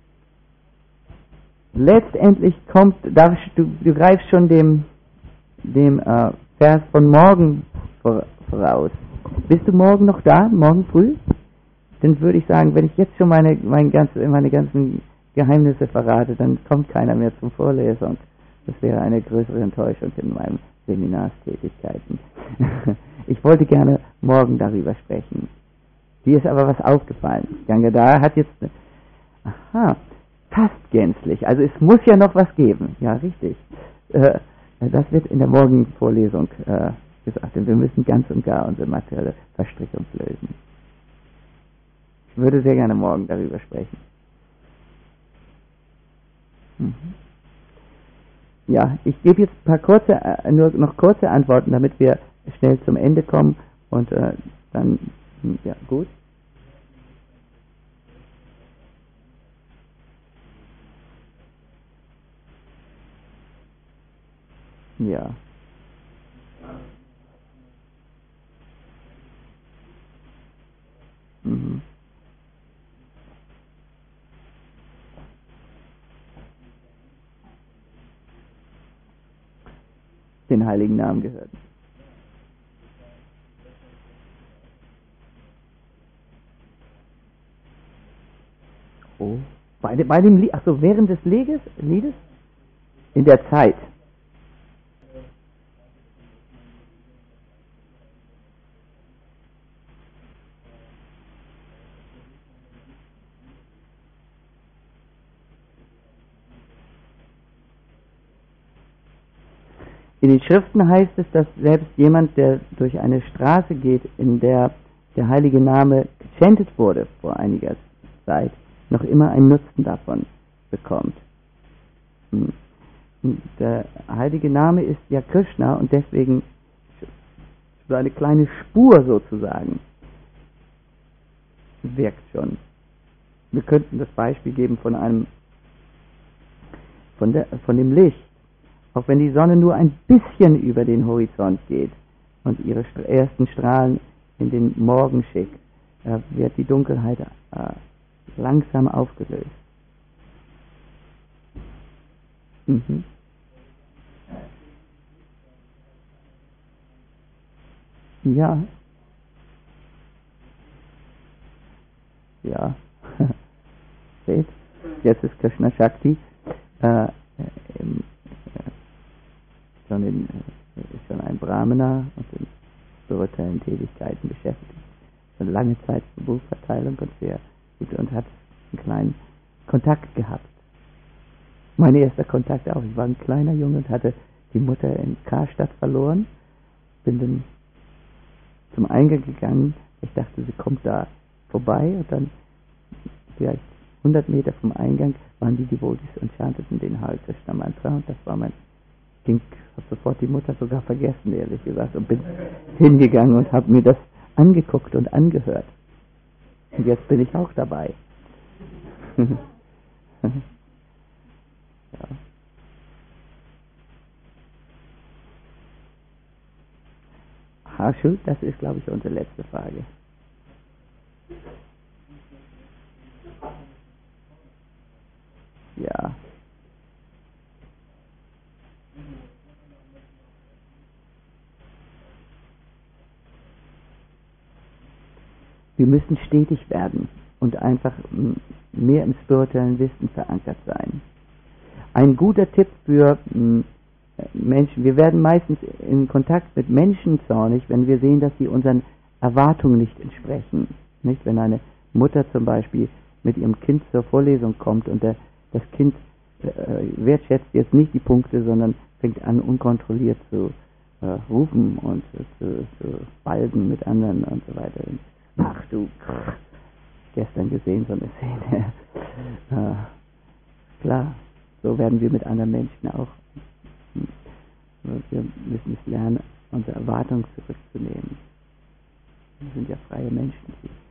Letztendlich kommt, du greifst schon dem Vers von morgen voraus. Bist du morgen noch da? Morgen früh? Dann würde ich sagen, wenn ich jetzt schon meine ganzen Geheimnisse verrate, dann kommt keiner mehr zur Vorlesung. Das wäre eine größere Enttäuschung in meinen Seminarstätigkeiten. Ich wollte gerne morgen darüber sprechen. Dir ist aber was aufgefallen. Gangadhara hat jetzt... fast gänzlich. Also es muss ja noch was geben. Ja, richtig. Das wird in der morgigen Vorlesung gesagt. Denn wir müssen ganz und gar unsere materielle Verstrickung lösen. Ich würde sehr gerne morgen darüber sprechen. Ja, ich gebe jetzt nur noch kurze Antworten, damit wir schnell zum Ende kommen und dann, ja, gut. Ja. Den heiligen Namen gehört. Oh. Bei dem Lied, achso, während des Liedes? In der Zeit. In den Schriften heißt es, dass selbst jemand, der durch eine Straße geht, in der der heilige Name gechantet wurde vor einiger Zeit, noch immer einen Nutzen davon bekommt. Der heilige Name ist ja Krishna und deswegen so eine kleine Spur sozusagen wirkt schon. Wir könnten das Beispiel geben von dem Licht. Auch wenn die Sonne nur ein bisschen über den Horizont geht und ihre ersten Strahlen in den Morgen schickt, wird die Dunkelheit langsam aufgelöst. Mhm. Ja. Ja. Seht, jetzt ist Krishna Shakti ist schon ein Brahmana und in spirituellen Tätigkeiten beschäftigt. Schon lange Zeit zur Buchverteilung und sehr gut und hat einen kleinen Kontakt gehabt. Mein erster Kontakt auch. Ich war ein kleiner Junge und hatte die Mutter in Karstadt verloren. Bin dann zum Eingang gegangen. Ich dachte, sie kommt da vorbei und dann vielleicht 100 Meter vom Eingang waren die Devotees und chanteten den Hare Krishna Mantra und das war habe sofort die Mutter sogar vergessen, ehrlich gesagt, und bin hingegangen und habe mir das angeguckt und angehört. Und jetzt bin ich auch dabei. Ja. Harshu, das ist, glaube ich, unsere letzte Frage. Ja. Wir müssen stetig werden und einfach mehr im spirituellen Wissen verankert sein. Ein guter Tipp für Menschen, wir werden meistens in Kontakt mit Menschen zornig, wenn wir sehen, dass sie unseren Erwartungen nicht entsprechen. Nicht? Wenn eine Mutter zum Beispiel mit ihrem Kind zur Vorlesung kommt und das Kind wertschätzt jetzt nicht die Punkte, sondern fängt an, unkontrolliert zu rufen und zu balgen mit anderen und so weiter. Ach du, gestern gesehen so eine Szene. Klar, so werden wir mit anderen Menschen auch. Wir müssen es lernen, unsere Erwartungen zurückzunehmen. Wir sind ja freie Menschen.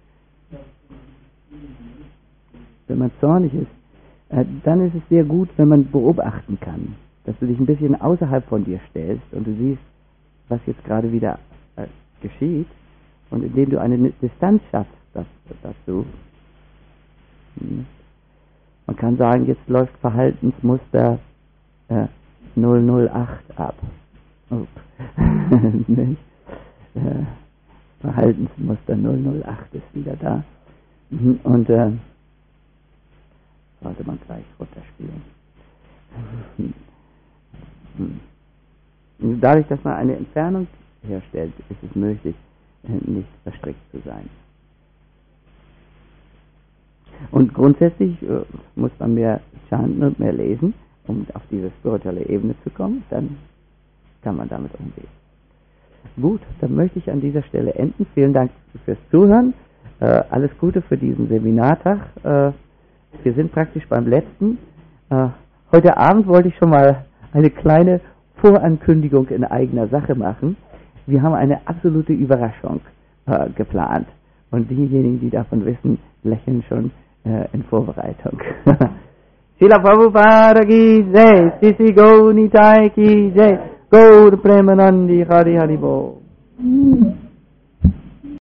Wenn man zornig ist, dann ist es sehr gut, wenn man beobachten kann, dass du dich ein bisschen außerhalb von dir stellst und du siehst, was jetzt gerade wieder geschieht, und indem du eine Distanz schaffst dazu. Man kann sagen, jetzt läuft Verhaltensmuster 008 ab. Verhaltensmuster 008 ist wieder da. Und sollte man gleich runterspielen. Dadurch, dass man eine Entfernung herstellt, ist es möglich, nicht verstrickt zu sein. Und grundsätzlich muss man mehr chanten und mehr lesen, um auf diese spirituelle Ebene zu kommen, dann kann man damit umgehen. Gut, dann möchte ich an dieser Stelle enden. Vielen Dank fürs Zuhören. Alles Gute für diesen Seminartag. Wir sind praktisch beim letzten. Heute Abend wollte ich schon mal eine kleine Vorankündigung in eigener Sache machen. Wir haben eine absolute Überraschung geplant. Und diejenigen, die davon wissen, lächeln schon in Vorbereitung. Srila Prabhupada ki jai, Sisi Gaur Nitai ki jai, Gaur Premanandi Hari Hari Bol.